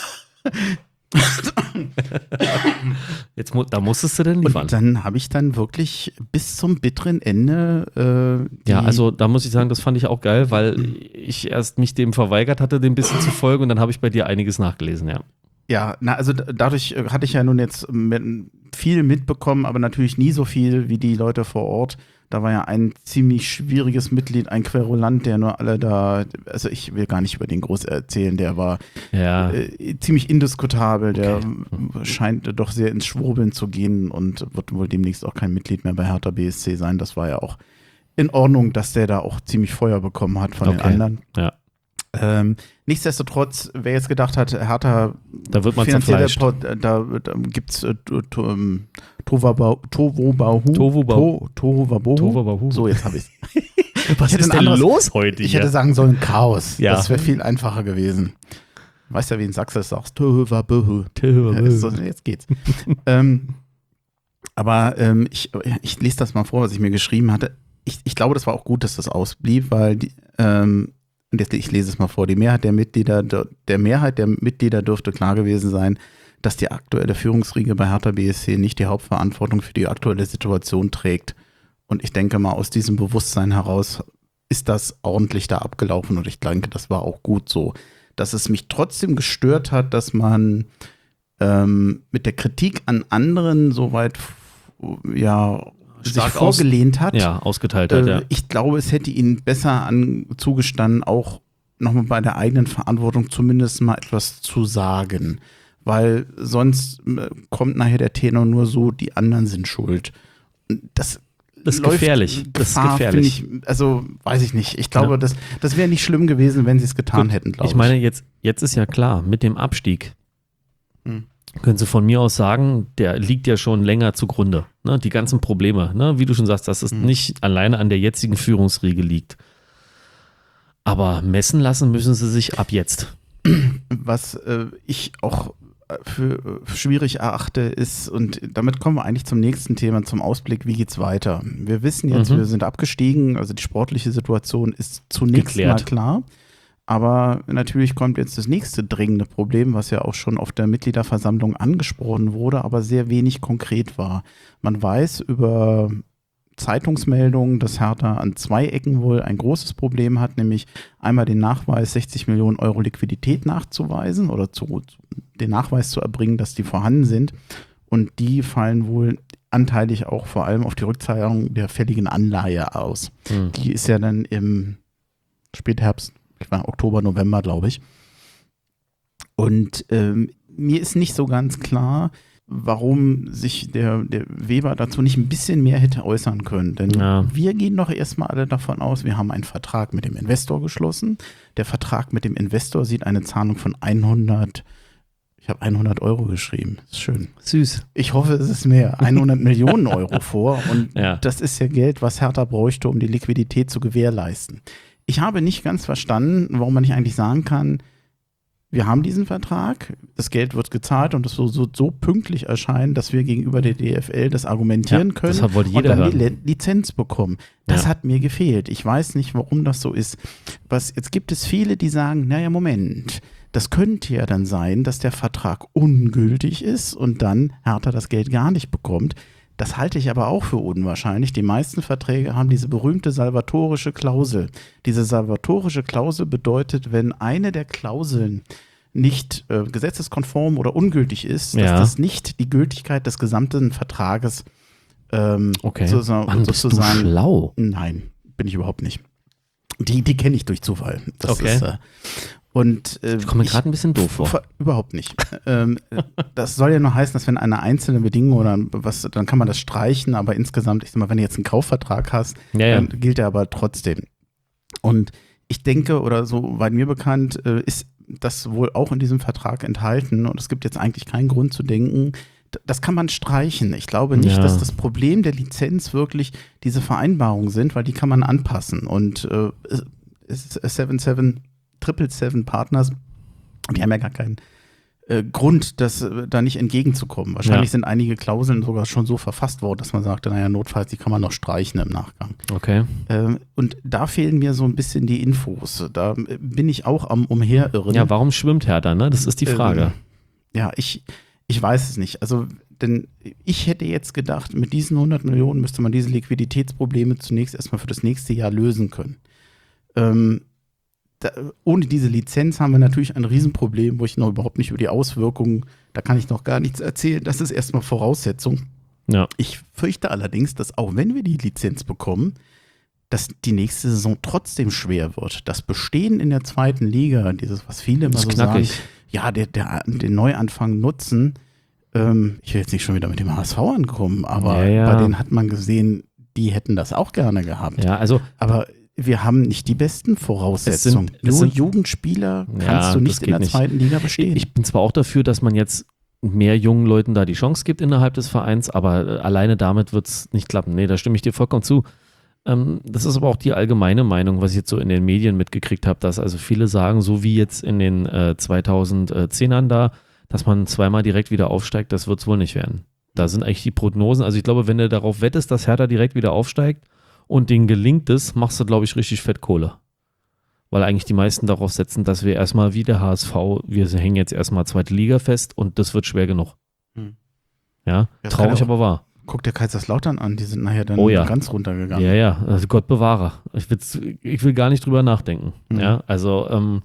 Da musstest du denn liefern. Und dann habe ich dann wirklich bis zum bitteren Ende ja, also da muss ich sagen, das fand ich auch geil, weil ich erst mich dem verweigert hatte, dem ein bisschen zu folgen und dann habe ich bei dir einiges nachgelesen, ja. Ja, also dadurch hatte ich ja nun jetzt viel mitbekommen, aber natürlich nie so viel wie die Leute vor Ort. Da war ja ein ziemlich schwieriges Mitglied, ein Querulant, der nur alle da, also ich will gar nicht über den groß erzählen, der war ziemlich indiskutabel, der scheint doch sehr ins Schwurbeln zu gehen und wird wohl demnächst auch kein Mitglied mehr bei Hertha BSC sein. Das war ja auch in Ordnung, dass der da auch ziemlich Feuer bekommen hat von den anderen. Ja. Nichtsdestotrotz, wer jetzt gedacht hat, Hertha, da wird man zerfleischt. Da gibt es Tohuwabohu. So, jetzt habe ich es. Was ist denn los heute Ich hier? hätte sagen sollen Chaos. Ja. Das wäre viel einfacher gewesen. Weißt ja, wie in Sachsen sagst. Tohuwabohu. So, jetzt geht's. Aber ich lese das mal vor, was ich mir geschrieben hatte. Ich glaube, das war auch gut, dass das ausblieb, weil und jetzt, ich lese es mal vor, der Mehrheit der Mitglieder dürfte klar gewesen sein, dass die aktuelle Führungsriege bei Hertha BSC nicht die Hauptverantwortung für die aktuelle Situation trägt. Und ich denke mal, aus diesem Bewusstsein heraus ist das ordentlich da abgelaufen und ich denke, das war auch gut so. Dass es mich trotzdem gestört hat, dass man mit der Kritik an anderen soweit sich vorgelehnt hat. Ja, ausgeteilt hat, ja. Ich glaube, es hätte ihnen besser zugestanden, auch nochmal bei der eigenen Verantwortung zumindest mal etwas zu sagen. Weil sonst kommt nachher der Tenor nur so, die anderen sind schuld. Das ist gefährlich. Das ist gefährlich. Also, weiß ich nicht. Ich glaube, das wäre nicht schlimm gewesen, wenn sie es getan hätten, glaube ich. Ich meine, jetzt ist ja klar, mit dem Abstieg können Sie von mir aus sagen, der liegt ja schon länger zugrunde. Ne? Die ganzen Probleme, ne? Wie du schon sagst, dass es nicht alleine an der jetzigen Führungsriege liegt. Aber messen lassen müssen sie sich ab jetzt. Was ich auch für schwierig erachte ist, und damit kommen wir eigentlich zum nächsten Thema, zum Ausblick, wie geht's weiter? Wir wissen jetzt, wir sind abgestiegen, also die sportliche Situation ist zunächst mal klar. Aber natürlich kommt jetzt das nächste dringende Problem, was ja auch schon auf der Mitgliederversammlung angesprochen wurde, aber sehr wenig konkret war. Man weiß über Zeitungsmeldungen, dass Hertha an 2 Ecken wohl ein großes Problem hat, nämlich einmal den Nachweis, 60 Millionen Euro Liquidität nachzuweisen oder den Nachweis zu erbringen, dass die vorhanden sind. Und die fallen wohl anteilig auch vor allem auf die Rückzahlung der fälligen Anleihe aus. Die ist ja dann im Spätherbst, Oktober, November, glaube ich. Und mir ist nicht so ganz klar, warum sich der Weber dazu nicht ein bisschen mehr hätte äußern können. Denn wir gehen doch erstmal alle davon aus, wir haben einen Vertrag mit dem Investor geschlossen. Der Vertrag mit dem Investor sieht eine Zahlung von 100 Euro geschrieben. Das ist schön. Süß. Ich hoffe, es ist mehr. 100 Millionen Euro vor. Und das ist ja Geld, was Hertha bräuchte, um die Liquidität zu gewährleisten. Ich habe nicht ganz verstanden, warum man nicht eigentlich sagen kann, wir haben diesen Vertrag, das Geld wird gezahlt und es so pünktlich erscheinen, dass wir gegenüber der DFL das argumentieren können deshalb wollte und jeder dann die hören. Lizenz bekommen. Das hat mir gefehlt. Ich weiß nicht, warum das so ist. Jetzt gibt es viele, die sagen, naja, Moment, das könnte ja dann sein, dass der Vertrag ungültig ist und dann Hertha das Geld gar nicht bekommt. Das halte ich aber auch für unwahrscheinlich. Die meisten Verträge haben diese berühmte salvatorische Klausel. Diese salvatorische Klausel bedeutet, wenn eine der Klauseln nicht gesetzeskonform oder ungültig ist, dass das nicht die Gültigkeit des gesamten Vertrages Okay. sozusagen. Bist du schlau? Nein, bin ich überhaupt nicht. Die kenne ich durch Zufall. Das Okay. ist, und Ich komme mir gerade ein bisschen doof vor. Überhaupt nicht. Das soll ja nur heißen, dass wenn eine einzelne Bedingung oder was, dann kann man das streichen, aber insgesamt, ich sag mal, wenn du jetzt einen Kaufvertrag hast, dann gilt er aber trotzdem. Und ich denke, oder so weit mir bekannt, ist das wohl auch in diesem Vertrag enthalten und es gibt jetzt eigentlich keinen Grund zu denken, das kann man streichen. Ich glaube nicht, dass das Problem der Lizenz wirklich diese Vereinbarungen sind, weil die kann man anpassen und 777 Partners, die haben ja gar keinen Grund, da nicht entgegenzukommen. Wahrscheinlich sind einige Klauseln sogar schon so verfasst worden, dass man sagte, naja, notfalls, die kann man noch streichen im Nachgang. Okay. Und da fehlen mir so ein bisschen die Infos. Da bin ich auch am Umherirren. Ja, warum schwimmt Hertha, ne? Das ist die Frage. Ja, ich weiß es nicht. Also, denn ich hätte jetzt gedacht, mit diesen 100 Millionen müsste man diese Liquiditätsprobleme zunächst erstmal für das nächste Jahr lösen können. Ohne diese Lizenz haben wir natürlich ein Riesenproblem, wo ich noch überhaupt nicht über die Auswirkungen, da kann ich noch gar nichts erzählen. Das ist erstmal Voraussetzung. Ja. Ich fürchte allerdings, dass auch wenn wir die Lizenz bekommen, dass die nächste Saison trotzdem schwer wird. Das Bestehen in der zweiten Liga, dieses, was viele immer so sagen, ja, den Neuanfang nutzen. Ich will jetzt nicht schon wieder mit dem HSV ankommen, aber bei denen hat man gesehen, die hätten das auch gerne gehabt. Ja, also. Aber wir haben nicht die besten Voraussetzungen. Nur Jugendspieler kannst du nicht in der zweiten Liga bestehen. Ich bin zwar auch dafür, dass man jetzt mehr jungen Leuten da die Chance gibt innerhalb des Vereins, aber alleine damit wird es nicht klappen. Nee, da stimme ich dir vollkommen zu. Das ist aber auch die allgemeine Meinung, was ich jetzt so in den Medien mitgekriegt habe, dass also viele sagen, so wie jetzt in den 2010ern da, dass man zweimal direkt wieder aufsteigt, das wird es wohl nicht werden. Da sind eigentlich die Prognosen, also ich glaube, wenn du darauf wettest, dass Hertha direkt wieder aufsteigt und denen gelingt es, machst du, glaube ich, richtig fett Kohle. Weil eigentlich die meisten darauf setzen, dass wir erstmal wie der HSV, wir hängen jetzt erstmal zweite Liga fest und das wird schwer genug. Ja, traurig, aber wahr. Guck dir Kaiserslautern an, die sind nachher dann ganz runtergegangen. Ja, also Gott bewahre. Ich will gar nicht drüber nachdenken. Ja, also,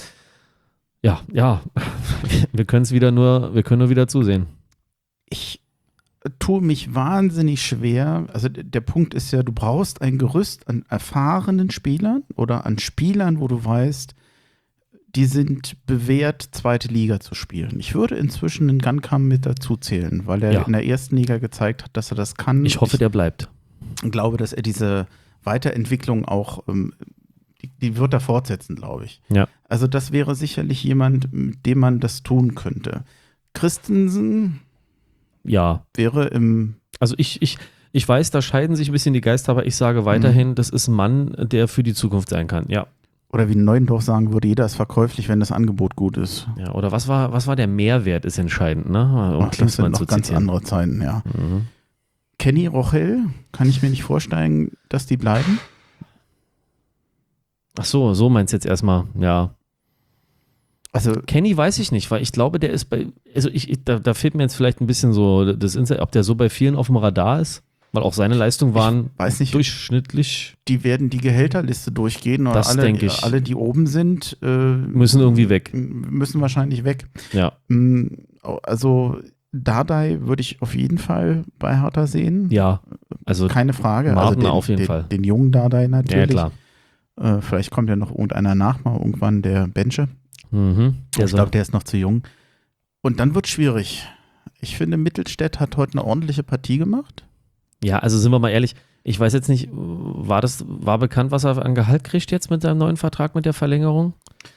wir können nur wieder zusehen. Ich tue mich wahnsinnig schwer. Also der Punkt ist ja, du brauchst ein Gerüst an erfahrenen Spielern oder an Spielern, wo du weißt, die sind bewährt, zweite Liga zu spielen. Ich würde inzwischen einen Gankam mit dazu zählen, weil er in der ersten Liga gezeigt hat, dass er das kann. Ich hoffe, der bleibt. Ich glaube, dass er diese Weiterentwicklung auch, die wird er fortsetzen, glaube ich. Ja. Also das wäre sicherlich jemand, mit dem man das tun könnte. Christensen wäre im... Also ich weiß, da scheiden sich ein bisschen die Geister, aber ich sage weiterhin, das ist ein Mann, der für die Zukunft sein kann, ja. Oder wie Neuendorf sagen würde, jeder ist verkäuflich, wenn das Angebot gut ist. Ja, oder was war der Mehrwert, ist entscheidend, ne? Um das sind noch ganz andere Zeiten, ja. Kenny Rochel, kann ich mir nicht vorstellen, dass die bleiben? Ach so meinst du jetzt erstmal, ja. Also Kenny weiß ich nicht, weil ich glaube, der ist da fehlt mir jetzt vielleicht ein bisschen so das Insight, ob der so bei vielen auf dem Radar ist, weil auch seine Leistungen waren durchschnittlich. Die werden die Gehälterliste durchgehen oder alle, die oben sind, müssen irgendwie weg. Müssen wahrscheinlich weg. Ja. Also Dardai würde ich auf jeden Fall bei Hertha sehen. Ja, also keine Frage. Martin also auf jeden Fall. Den jungen Dardai natürlich. Ja, klar. Vielleicht kommt ja noch irgendeiner nach, mal irgendwann der Benche. Ich glaube, der ist noch zu jung. Und dann wird es schwierig. Ich finde, Mittelstädt hat heute eine ordentliche Partie gemacht. Ja, also sind wir mal ehrlich, ich weiß jetzt nicht, war bekannt, was er an Gehalt kriegt jetzt mit seinem neuen Vertrag, mit der Verlängerung?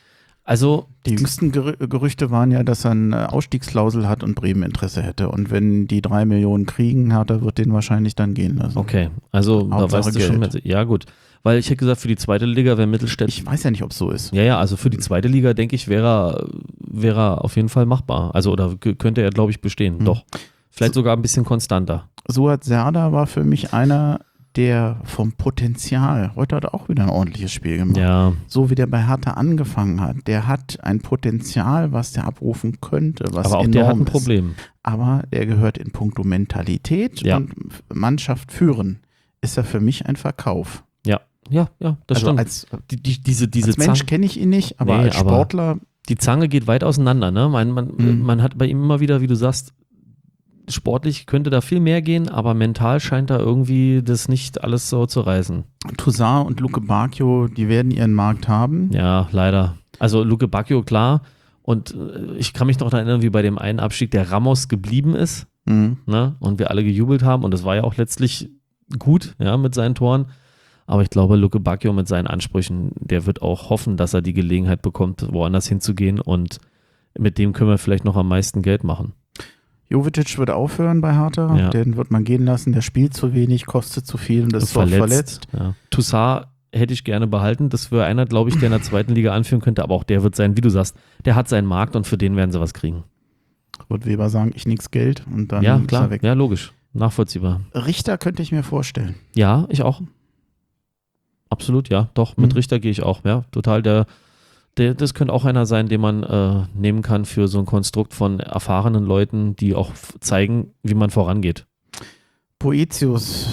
Also Die jüngsten Gerüchte waren ja, dass er eine Ausstiegsklausel hat und Bremen Interesse hätte. Und wenn die 3 Millionen kriegen, Hertha wird den wahrscheinlich dann gehen lassen. okay, also da Hauptsache weißt du schon, Geld. ja gut, weil ich hätte gesagt, für die zweite Liga wäre Mittelstädt. Ich weiß ja nicht, ob es so ist. Ja, also für die zweite Liga, denke ich, wäre er auf jeden Fall machbar. Also oder könnte er, glaube ich, bestehen. Doch. Vielleicht sogar ein bisschen konstanter. Suat Serdar war für mich einer, der vom Potenzial, heute hat er auch wieder ein ordentliches Spiel gemacht. Ja, So wie der bei Hertha angefangen hat, der hat ein Potenzial, was der abrufen könnte, was aber auch enorm der hat ein ist. Problem. Aber er gehört in puncto Mentalität Ja. und Mannschaft führen, ist er für mich ein Verkauf. Ja, das Also stimmt. als Diese Mensch Zange, kenne ich ihn nicht, aber Nee, als aber- Sportler, die Zange geht weit auseinander. Ne? Man hat bei ihm immer wieder, wie du sagst, sportlich könnte da viel mehr gehen, aber mental scheint da irgendwie das nicht alles so zu reißen. Toussaint und Luke Bacchio, die werden ihren Markt haben. Ja, leider. Also Luke Bacchio, klar. Und ich kann mich noch erinnern, wie bei dem einen Abstieg der Ramos geblieben ist. Mhm. Ne? Und wir alle gejubelt haben. Und das war ja auch letztlich gut, ja, mit seinen Toren. Aber ich glaube, Luke Bacchio mit seinen Ansprüchen, der wird auch hoffen, dass er die Gelegenheit bekommt, woanders hinzugehen. Und mit dem können wir vielleicht noch am meisten Geld machen. Jovetic wird aufhören bei Hertha, Ja. den wird man gehen lassen, der spielt zu wenig, kostet zu viel und ist oft verletzt. Ja. Toussaint hätte ich gerne behalten. Das wäre einer, glaube ich, der in der zweiten Liga anführen könnte. Aber auch der wird sein, wie du sagst, der hat seinen Markt und für den werden sie was kriegen. Wird Weber sagen, ich nix Geld und dann Ja, ist er klar. weg. Ja, logisch. Nachvollziehbar. Richter könnte ich mir vorstellen. Ja, ich auch. Absolut, ja. Doch, mit Mhm. Richter gehe ich auch. Ja, total. Das könnte auch einer sein, den man nehmen kann für so ein Konstrukt von erfahrenen Leuten, die auch zeigen, wie man vorangeht. Boetius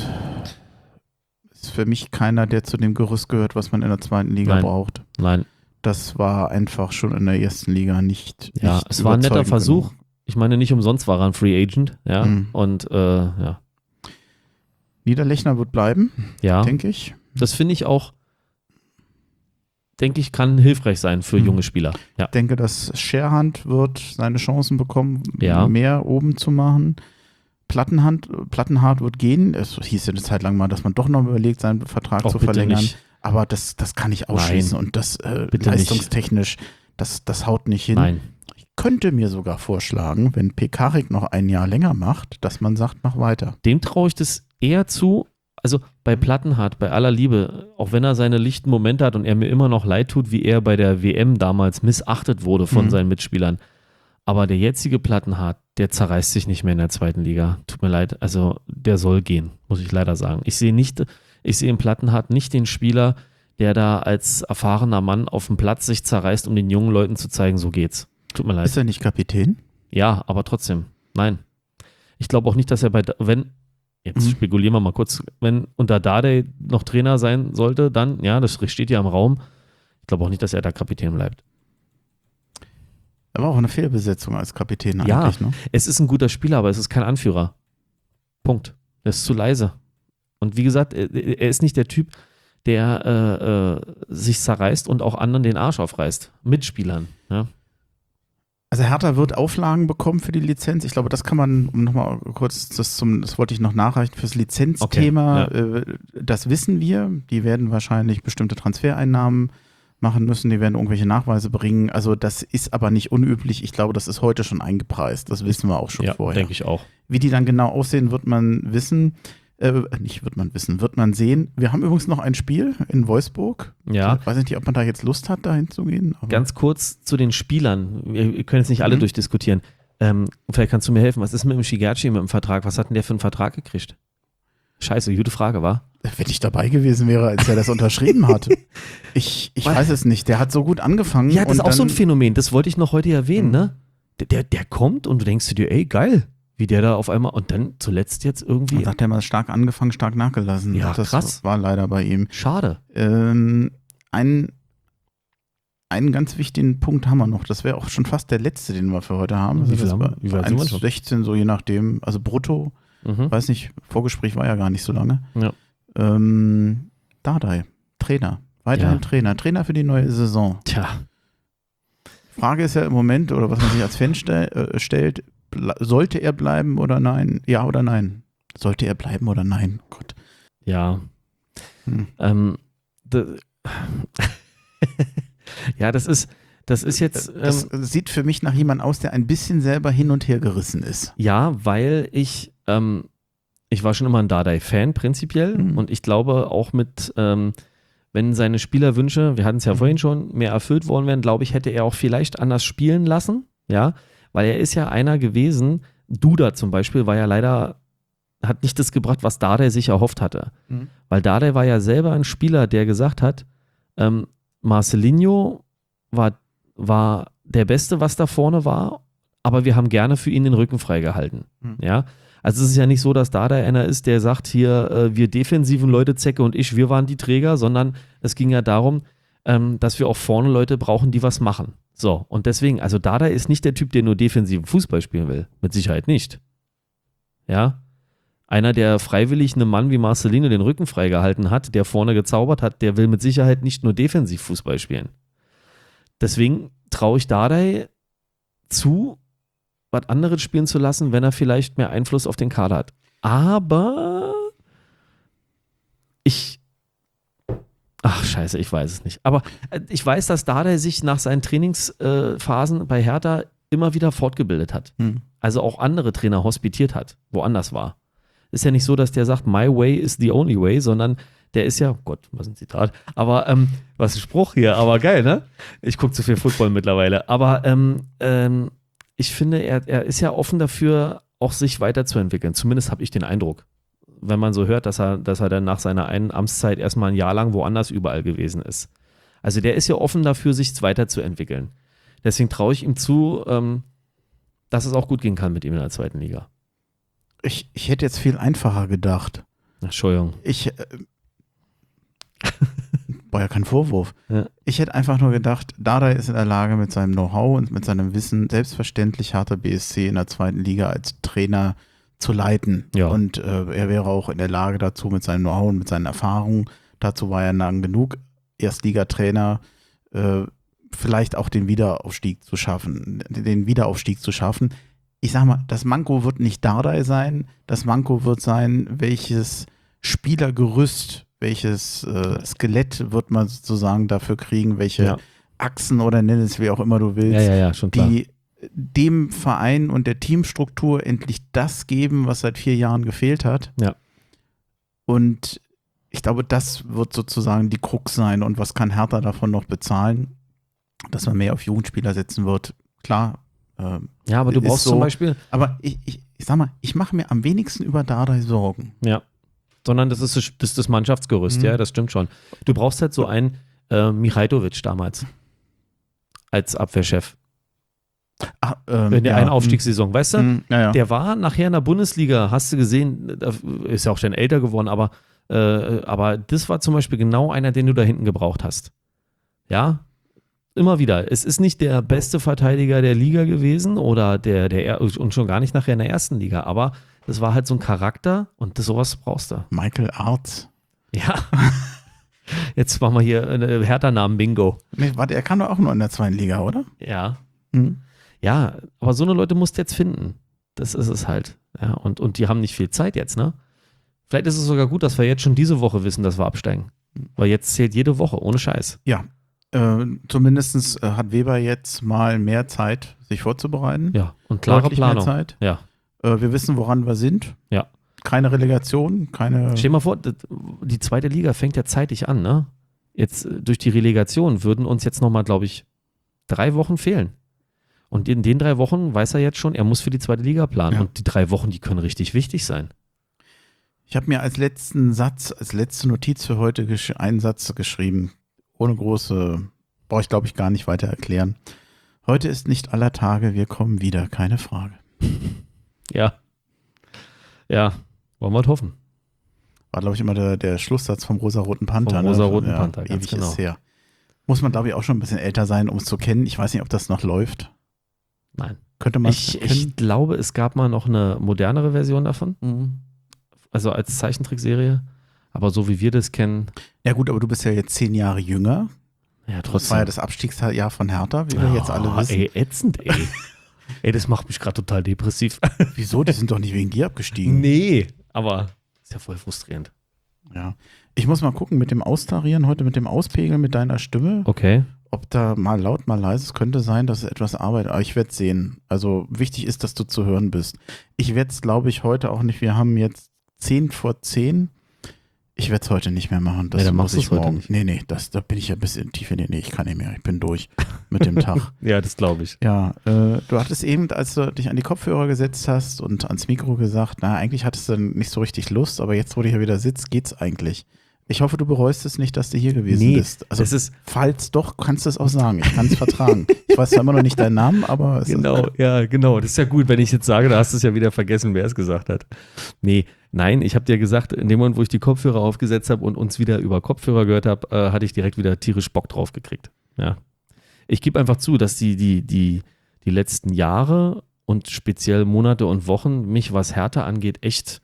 ist für mich keiner, der zu dem Gerüst gehört, was man in der zweiten Liga Nein. braucht. Nein, Das war einfach schon in der ersten Liga nicht. ja, nicht es war ein netter überzeugend Versuch. genug. Ich meine, nicht umsonst war er ein Free Agent. Ja, Mhm. und ja. Niederlechner wird bleiben, Ja, denke ich. das finde ich auch, denke ich, kann hilfreich sein für junge Spieler. Ja, Ich denke, dass Scherhand wird seine Chancen bekommen, Ja. mehr oben zu machen. Plattenhardt wird gehen. Es hieß ja eine Zeit lang mal, dass man doch noch überlegt, seinen Vertrag auch zu bitte verlängern. nicht. Aber das kann ich ausschließen. Und das bitte leistungstechnisch, das haut nicht hin. Nein. Ich könnte mir sogar vorschlagen, wenn Pekarik noch ein Jahr länger macht, dass man sagt, mach weiter. Dem traue ich das eher zu. Also bei Plattenhardt, bei aller Liebe, auch wenn er seine lichten Momente hat und er mir immer noch leid tut, wie er bei der WM damals missachtet wurde von seinen Mitspielern. Aber der jetzige Plattenhardt, der zerreißt sich nicht mehr in der zweiten Liga. Tut mir leid, also der soll gehen, muss ich leider sagen. Ich sehe im Plattenhardt nicht den Spieler, der da als erfahrener Mann auf dem Platz sich zerreißt, um den jungen Leuten zu zeigen, so geht's. Tut mir leid. Ist er nicht Kapitän? Ja, aber trotzdem, nein. Ich glaube auch nicht, dass er jetzt spekulieren wir mal kurz, wenn unter Dardai noch Trainer sein sollte, dann, ja, das steht ja im Raum. Ich glaube auch nicht, dass er da Kapitän bleibt. Er war auch eine Fehlbesetzung als Kapitän Ja. eigentlich, ne? Es ist ein guter Spieler, aber es ist kein Anführer. Punkt. Er ist zu leise. Und wie gesagt, er ist nicht der Typ, der sich zerreißt und auch anderen den Arsch aufreißt. Mitspielern. Ja. Also Hertha wird Auflagen bekommen für die Lizenz. Ich glaube, das kann man, um nochmal kurz, das wollte ich noch nachreichen, fürs Lizenzthema, das wissen wir. Die werden wahrscheinlich bestimmte Transfereinnahmen machen müssen, die werden irgendwelche Nachweise bringen. Also das ist aber nicht unüblich. Ich glaube, das ist heute schon eingepreist. Das wissen wir auch schon Ja, vorher. denke ich auch. Wie die dann genau aussehen, wird man wissen. Wird man sehen. Wir haben übrigens noch ein Spiel in Wolfsburg. Ja. Ich weiß nicht, ob man da jetzt Lust hat, da hinzugehen. aber- Ganz kurz zu den Spielern. Wir können jetzt nicht alle durchdiskutieren. Vielleicht kannst du mir helfen. Was ist mit dem Shigerchi mit dem Vertrag? Was hat denn der für einen Vertrag gekriegt? Scheiße, gute Frage, war? Wenn ich dabei gewesen wäre, als er das unterschrieben hat. Ich weiß es nicht. Der hat so gut angefangen. Ja, das ist und auch so ein dann- Phänomen. Das wollte ich noch heute erwähnen, ne? Der kommt und du denkst dir, ey, geil. Wie der da auf einmal und dann zuletzt jetzt irgendwie. Man sagt ja mal, stark angefangen, stark nachgelassen. Ja, das krass. war leider bei ihm. Schade. Einen ganz wichtigen Punkt haben wir noch. Das wäre auch schon fast der letzte, den wir für heute haben. Wie viel haben wir? war Wie weit sind wir schon? 1,16, so je nachdem. Also brutto, Mhm. weiß nicht, Vorgespräch war ja gar nicht so lange. Ja. Dardai, Trainer. Weiterhin Ja. Trainer für die neue Saison. Tja, Frage ist ja im Moment, oder was man sich als Fan stellt, sollte er bleiben oder nein? Ja oder nein? Sollte er bleiben oder nein? Gott. ja. Hm. Ja, das ist Das ist jetzt. Das sieht für mich nach jemandem aus, der ein bisschen selber hin und her gerissen ist. Ja, weil ich war schon immer ein Dardai-Fan prinzipiell und ich glaube auch mit, wenn seine Spielerwünsche, wir hatten es ja vorhin schon, mehr erfüllt worden wären, glaube ich, hätte er auch vielleicht anders spielen lassen, ja, weil er ist ja einer gewesen, Duda zum Beispiel war ja leider, hat nicht das gebracht, was Dardai sich erhofft hatte, weil Dardai war ja selber ein Spieler, der gesagt hat, Marcelinho war der Beste, was da vorne war, aber wir haben gerne für ihn den Rücken freigehalten. Ja, also es ist ja nicht so, dass da einer ist, der sagt hier, wir defensiven Leute, Zecke und ich, wir waren die Träger, sondern es ging ja darum, dass wir auch vorne Leute brauchen, die was machen. So, und deswegen, also Dardai ist nicht der Typ, der nur defensiven Fußball spielen will. Mit Sicherheit nicht. Ja, einer, der freiwillig einem Mann wie Marcelino den Rücken freigehalten hat, der vorne gezaubert hat, der will mit Sicherheit nicht nur defensiv Fußball spielen. Deswegen traue ich Dardai zu, was anderes spielen zu lassen, wenn er vielleicht mehr Einfluss auf den Kader hat. Aber ich weiß es nicht. Aber ich weiß, dass Dardai sich nach seinen Trainingsphasen bei Hertha immer wieder fortgebildet hat. Also auch andere Trainer hospitiert hat, woanders war. Ist ja nicht so, dass der sagt, my way is the only way, sondern der ist ja, Gott, was ein Zitat, aber was ein Spruch hier, aber geil, ne? Ich gucke zu viel Football mittlerweile. Aber ich finde, er ist ja offen dafür, auch sich weiterzuentwickeln. Zumindest habe ich den Eindruck. Wenn man so hört, dass er dann nach seiner einen Amtszeit erstmal ein Jahr lang woanders überall gewesen ist. Also der ist ja offen dafür, sich weiterzuentwickeln. Deswegen traue ich ihm zu, dass es auch gut gehen kann mit ihm in der zweiten Liga. Ich hätte jetzt viel einfacher gedacht. Entschuldigung. War ja kein Vorwurf. Ja. Ich hätte einfach nur gedacht, Dardai ist in der Lage, mit seinem Know-how und mit seinem Wissen selbstverständlich Hertha BSC in der zweiten Liga als Trainer zu leiten. Ja. Und er wäre auch in der Lage dazu, mit seinem Know-how und mit seinen Erfahrungen, dazu war er lang genug, Erstligatrainer, vielleicht auch den Wiederaufstieg zu schaffen. Ich sag mal, das Manko wird nicht Dardai sein, das Manko wird sein, welches Spielergerüst, welches Skelett wird man sozusagen dafür kriegen, welche Achsen oder nenn es wie auch immer du willst, Ja, schon klar. die dem Verein und der Teamstruktur endlich das geben, was seit 4 Jahren gefehlt hat. Ja. Und ich glaube, das wird sozusagen die Krux sein. Und was kann Hertha davon noch bezahlen? Dass man mehr auf Jugendspieler setzen wird. Klar. Ja, aber du brauchst so, zum Beispiel. Aber ich sag mal, ich mache mir am wenigsten über Dardai Sorgen. Ja. Sondern das ist das Mannschaftsgerüst, ja, das stimmt schon. Du brauchst halt so einen Mihajlovic damals als Abwehrchef. In der einen Aufstiegssaison, weißt du? Der war nachher in der Bundesliga, hast du gesehen, ist ja auch schon älter geworden, aber das war zum Beispiel genau einer, den du da hinten gebraucht hast. Ja, immer wieder. Es ist nicht der beste Verteidiger der Liga gewesen oder und schon gar nicht nachher in der ersten Liga, aber das war halt so ein Charakter und sowas brauchst du. Michael Arz. Ja. Jetzt machen wir hier eine Hertha-Namen-Bingo. Nee, warte, er kann doch auch nur in der zweiten Liga, oder? Ja. Ja, aber so eine Leute musst du jetzt finden. Das ist es halt. Ja, und die haben nicht viel Zeit jetzt, ne? Vielleicht ist es sogar gut, dass wir jetzt schon diese Woche wissen, dass wir absteigen. Weil jetzt zählt jede Woche, ohne Scheiß. Ja. Zumindest hat Weber jetzt mal mehr Zeit, sich vorzubereiten. Ja, und klare Deutlich Planung. mehr Zeit. Ja. Wir wissen, woran wir sind. Ja. Keine Relegation, keine. Stell dir mal vor, die zweite Liga fängt ja zeitig an, ne? Jetzt durch die Relegation würden uns jetzt nochmal, glaube ich, 3 Wochen fehlen. Und in den 3 Wochen weiß er jetzt schon, er muss für die zweite Liga planen. Ja. Und die 3 Wochen, die können richtig wichtig sein. Ich habe mir als letzten Satz, als letzte Notiz für heute einen Satz geschrieben. Ohne große, brauche ich glaube ich gar nicht weiter erklären. Heute ist nicht aller Tage, wir kommen wieder, keine Frage. Ja. Ja, wollen wir hoffen. War glaube ich immer der Schlusssatz vom Rosa-Roten Panther. Vom Rosa-Roten Panther, ganz ewig genau. Ist her. Muss man glaube ich auch schon ein bisschen älter sein, um es zu kennen. Ich weiß nicht, ob das noch läuft. Nein. Könnte man es kennen? Ich glaube, es gab mal noch eine modernere Version davon. Also als Zeichentrickserie. Aber so wie wir das kennen. Ja gut, aber du bist ja jetzt 10 Jahre jünger. Ja, Das trotzdem. war ja das Abstiegsjahr von Hertha, wie wir jetzt alle wissen. Ey, ätzend, ey. Ey, das macht mich gerade total depressiv. Wieso? Die sind doch nicht wegen dir abgestiegen. Nee, aber ist ja voll frustrierend. Ja. Ich muss mal gucken mit dem Austarieren heute, mit dem Auspegeln mit deiner Stimme, Okay. ob da mal laut, mal leise, es könnte sein, dass es etwas arbeitet, aber ich werde es sehen. Also wichtig ist, dass du zu hören bist. Ich werde es, glaube ich, heute auch nicht. Wir haben jetzt 10:10. Ich werde es heute nicht mehr machen. Das dann muss machst ich du's heute morgen. nicht. Nee, da bin ich ja ein bisschen tief in den. Nee, ich kann nicht mehr. Ich bin durch mit dem Tag. Ja, das glaube ich. Ja, du hattest eben, als du dich an die Kopfhörer gesetzt hast und ans Mikro gesagt, na, eigentlich hattest du nicht so richtig Lust, aber jetzt, wo du hier wieder sitzt, geht's eigentlich. Ich hoffe, du bereust es nicht, dass du hier gewesen bist. Also, das ist falls doch, kannst du es auch sagen. Ich kann es vertragen. Ich weiß zwar immer noch nicht deinen Namen, aber es genau, ja, genau. Das ist ja gut, wenn ich jetzt sage, da hast du es ja wieder vergessen, wer es gesagt hat. Nein, ich habe dir gesagt, in dem Moment, wo ich die Kopfhörer aufgesetzt habe und uns wieder über Kopfhörer gehört habe, hatte ich direkt wieder tierisch Bock drauf gekriegt. Ja. Ich gebe einfach zu, dass die letzten Jahre und speziell Monate und Wochen mich, was Hertha angeht, echt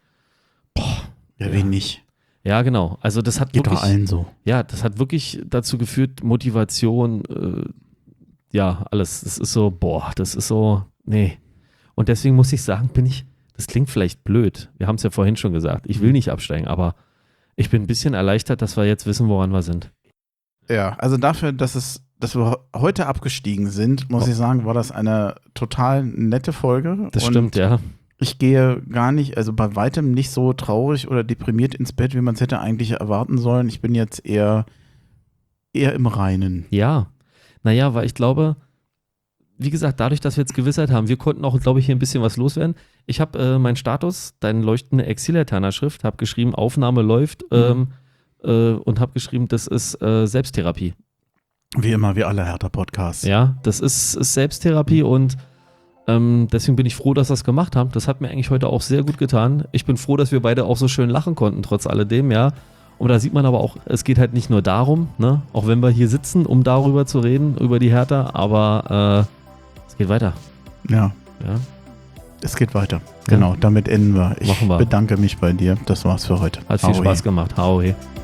ja, wen nicht. Ja, genau. Also das hat Geht wirklich, doch allen so. ja, das hat wirklich dazu geführt, Motivation, ja, alles. Das ist so, das ist so, nee. Und deswegen muss ich sagen, das klingt vielleicht blöd. Wir haben es ja vorhin schon gesagt. Ich will nicht absteigen, aber ich bin ein bisschen erleichtert, dass wir jetzt wissen, woran wir sind. Ja, also dafür, dass wir heute abgestiegen sind, muss ich sagen, war das eine total nette Folge. Das stimmt, ja. Ich gehe gar nicht, also bei weitem nicht so traurig oder deprimiert ins Bett, wie man es hätte eigentlich erwarten sollen. Ich bin jetzt eher im Reinen. Ja, naja, weil ich glaube, wie gesagt, dadurch, dass wir jetzt Gewissheit haben, wir konnten auch, glaube ich, hier ein bisschen was loswerden. Ich habe meinen Status, deine leuchtende Exil-Hertaner-Schrift, habe geschrieben, Aufnahme läuft und habe geschrieben, das ist Selbsttherapie. Wie immer, wie alle Hertha-Podcasts. Ja, das ist Selbsttherapie und deswegen bin ich froh, dass wir das gemacht haben. Das hat mir eigentlich heute auch sehr gut getan. Ich bin froh, dass wir beide auch so schön lachen konnten, trotz alledem, ja. Und da sieht man aber auch, es geht halt nicht nur darum, ne, auch wenn wir hier sitzen, um darüber zu reden, über die Hertha, aber es geht weiter. Ja. Ja. Es geht weiter. Genau, damit enden wir. Ich Machen wir. bedanke mich bei dir. Das war's für heute. Hat viel Spaß gemacht. Hau he.